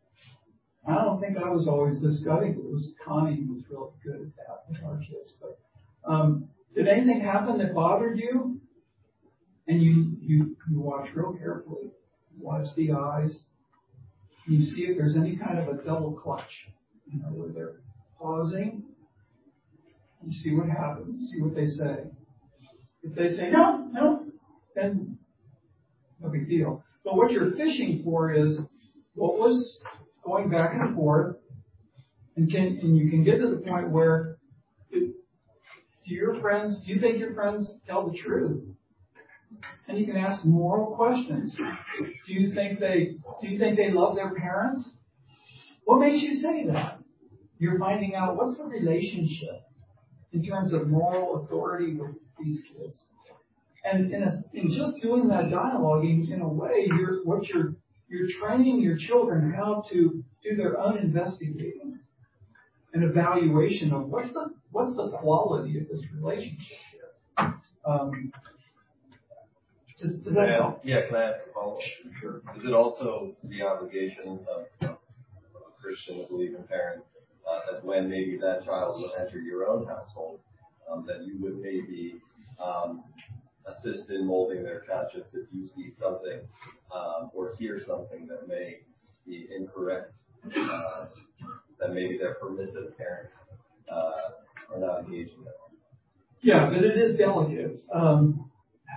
I don't think I was always this guy. I think it was Connie who was really good at that with our kids. But um, did anything happen that bothered you? And you, you, you watch real carefully. Watch the eyes. You see if there's any kind of a double clutch. You know, where they're pausing. You see what happens. See what they say. If they say, no, no, then no big deal. But what you're fishing for is what was going back and forth. And can and you can get to the point where do your friends, do you think your friends tell the truth? And you can ask moral questions. Do you think they do you think they love their parents? What makes you say that? You're finding out what's the relationship in terms of moral authority with these kids. And in, a, in just doing that dialoguing, in a way, you're what you're you're training your children how to do their own investigating and evaluation of what's the what's the quality of this relationship here. Um, Does, does that help? Yeah, can I ask a follow-up? Sure. Is it also the obligation of, of a Christian, a believing parent, uh, that when maybe that child will enter your own household, um, that you would maybe um, assist in molding their conscience if you see something um, or hear something that may be incorrect, uh, that maybe their permissive parents uh, are not engaging in? Yeah, but it is delicate. Um,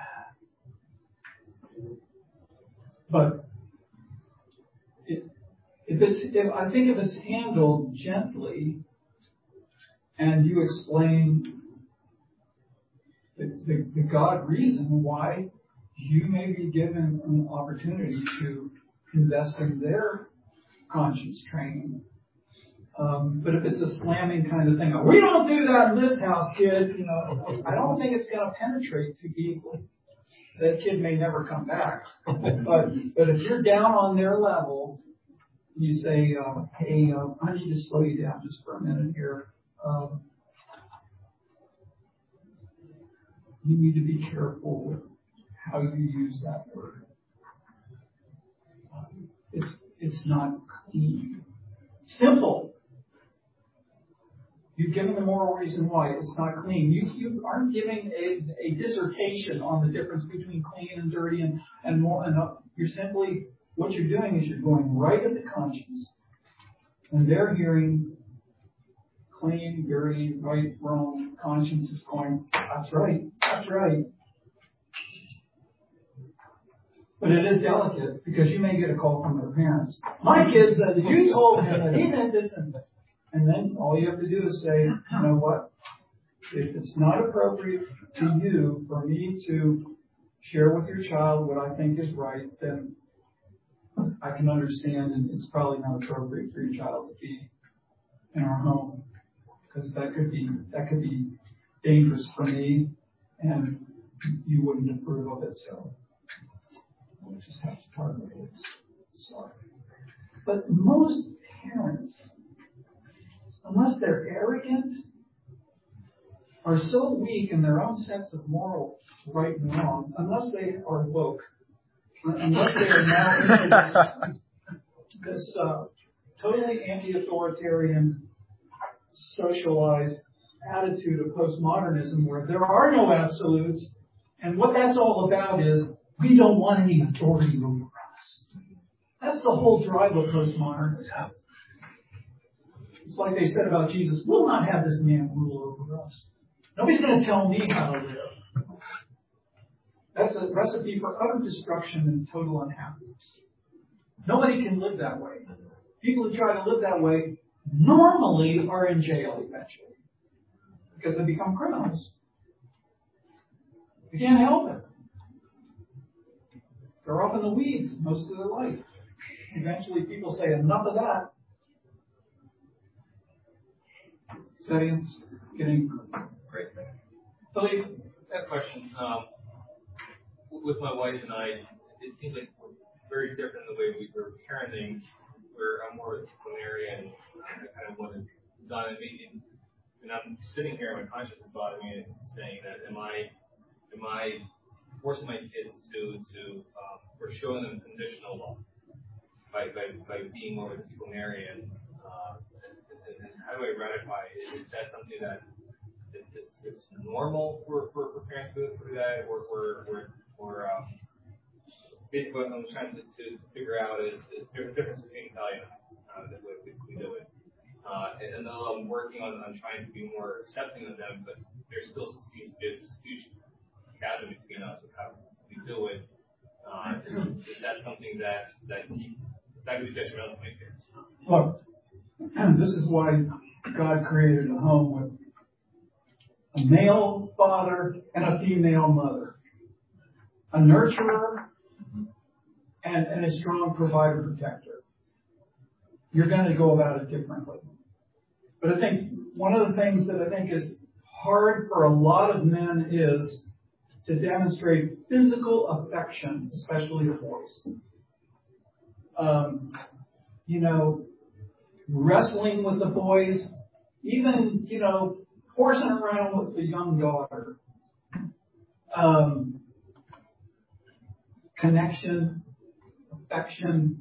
But it, if it's, if I think if it's handled gently, and you explain the, the, the God reason why you may be given an opportunity to invest in their conscience training. Um, but if it's a slamming kind of thing, we don't do that in this house, kid. You know, I don't think it's going to penetrate too deeply. That kid may never come back. But but if you're down on their level, you say, uh, hey, uh, I need to slow you down just for a minute here. Um, you need to be careful with how you use that word. It's it's not clean. Simple. You've given the moral reason why it's not clean. You, you aren't giving a, a dissertation on the difference between clean and dirty and, and more. And uh, you're simply, what you're doing is you're going right at the conscience. And they're hearing clean, dirty, right, wrong. Conscience is going, that's right, that's right. But it is delicate because you may get a call from their parents. My kid said that you told him that he did this and that. And then all you have to do is say, you know what? If it's not appropriate to you for me to share with your child what I think is right, then I can understand, and it's probably not appropriate for your child to be in our home because that could be that could be dangerous for me, and you wouldn't approve of it. So we'll just have to target it. Sorry, but most parents, unless they're arrogant, are so weak in their own sense of moral right and wrong, unless they are woke, unless they are now into this, this uh, totally anti-authoritarian, socialized attitude of postmodernism where there are no absolutes, and what that's all about is we don't want any authority over us. That's the whole drive of postmodernism. It's like they said about Jesus, we'll not have this man rule over us. Nobody's going to tell me how to live. That's a recipe for utter destruction and total unhappiness. Nobody can live that way. People who try to live that way normally are in jail eventually because they become criminals. You can't help it. They're off in the weeds most of their life. Eventually people say, enough of that. Settings getting Great. Philippe. That question. Um, with my wife and I, it seems like we're very different in the way we were parenting. Where I'm more disciplinarian, and I kind of want it done. And, maybe, and I'm sitting here, my conscience is bothering me, saying that am I, am I forcing my kids to to um, or showing them conditional love by by, by being more of a disciplinarian? Uh, and, and how do I ratify it? Is that something that it's, it's, it's normal for, for, for parents to do that, or or or, or um, basically what I'm trying to, to, to figure out is, is the difference between Italian uh, the way we, we do it. Uh, and, and though I'm working on, on trying to be more accepting of them, but there still seems to be this huge chasm between us of how we do it. Uh, is, is that something that that he, that could be detrimental to my kids? Look, this is why God created a home with a male father and a female mother, a nurturer and, and a strong provider protector. You're going to go about it differently. But I think one of the things that I think is hard for a lot of men is to demonstrate physical affection, especially to boys. Um, you know, wrestling with the boys, even, you know, horsing around with the young daughter. Um, connection, affection.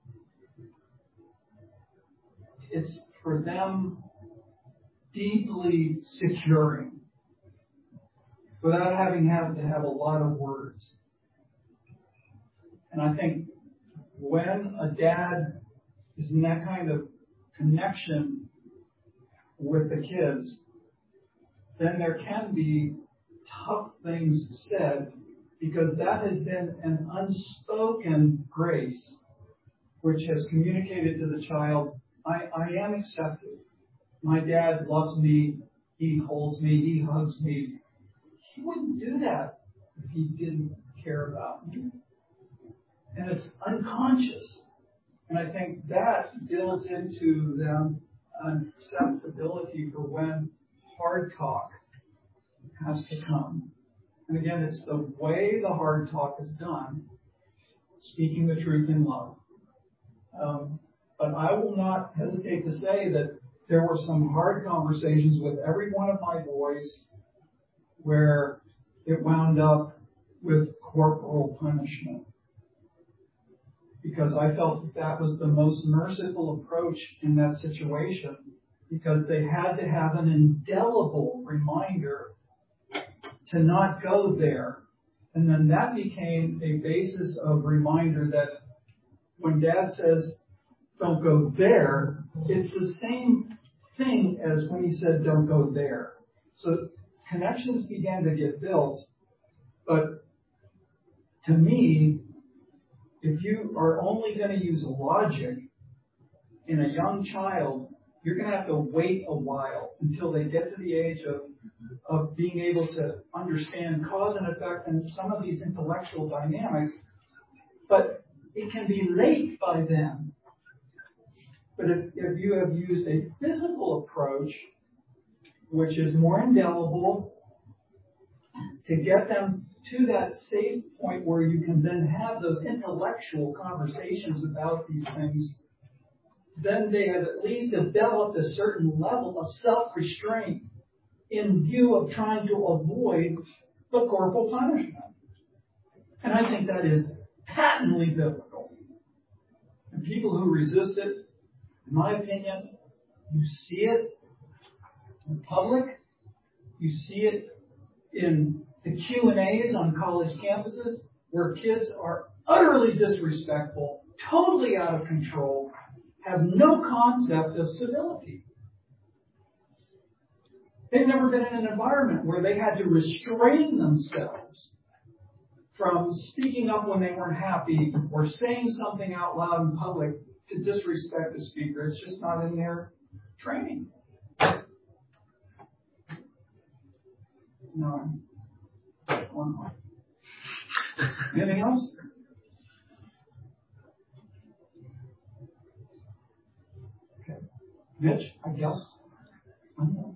It's for them deeply securing without having had to have a lot of words. And I think when a dad is in that kind of connection with the kids, then there can be tough things said because that has been an unspoken grace which has communicated to the child, I, I am accepted. My dad loves me. He holds me. He hugs me. He wouldn't do that if he didn't care about me. And it's unconscious. And I think that builds into them an acceptability for when hard talk has to come. And again, it's the way the hard talk is done, speaking the truth in love. Um, but I will not hesitate to say that there were some hard conversations with every one of my boys where it wound up with corporal punishment. Because I felt that that was the most merciful approach in that situation, because they had to have an indelible reminder to not go there. And then that became a basis of reminder that when Dad says, don't go there, it's the same thing as when he said, don't go there. So connections began to get built, but to me, if you are only going to use logic in a young child, you're going to have to wait a while until they get to the age of, of being able to understand cause and effect and some of these intellectual dynamics. But it can be late by then. But if, if you have used a physical approach, which is more indelible, to get them to that safe point where you can then have those intellectual conversations about these things, then they have at least developed a certain level of self-restraint in view of trying to avoid the corporal punishment. And I think that is patently biblical. And people who resist it, in my opinion, you see it in public, you see it in the Q and A's on college campuses where kids are utterly disrespectful, totally out of control, have no concept of civility. They've never been in an environment where they had to restrain themselves from speaking up when they weren't happy or saying something out loud in public to disrespect the speaker. It's just not in their training. No. One more. Anything else? Okay. Mitch, I guess.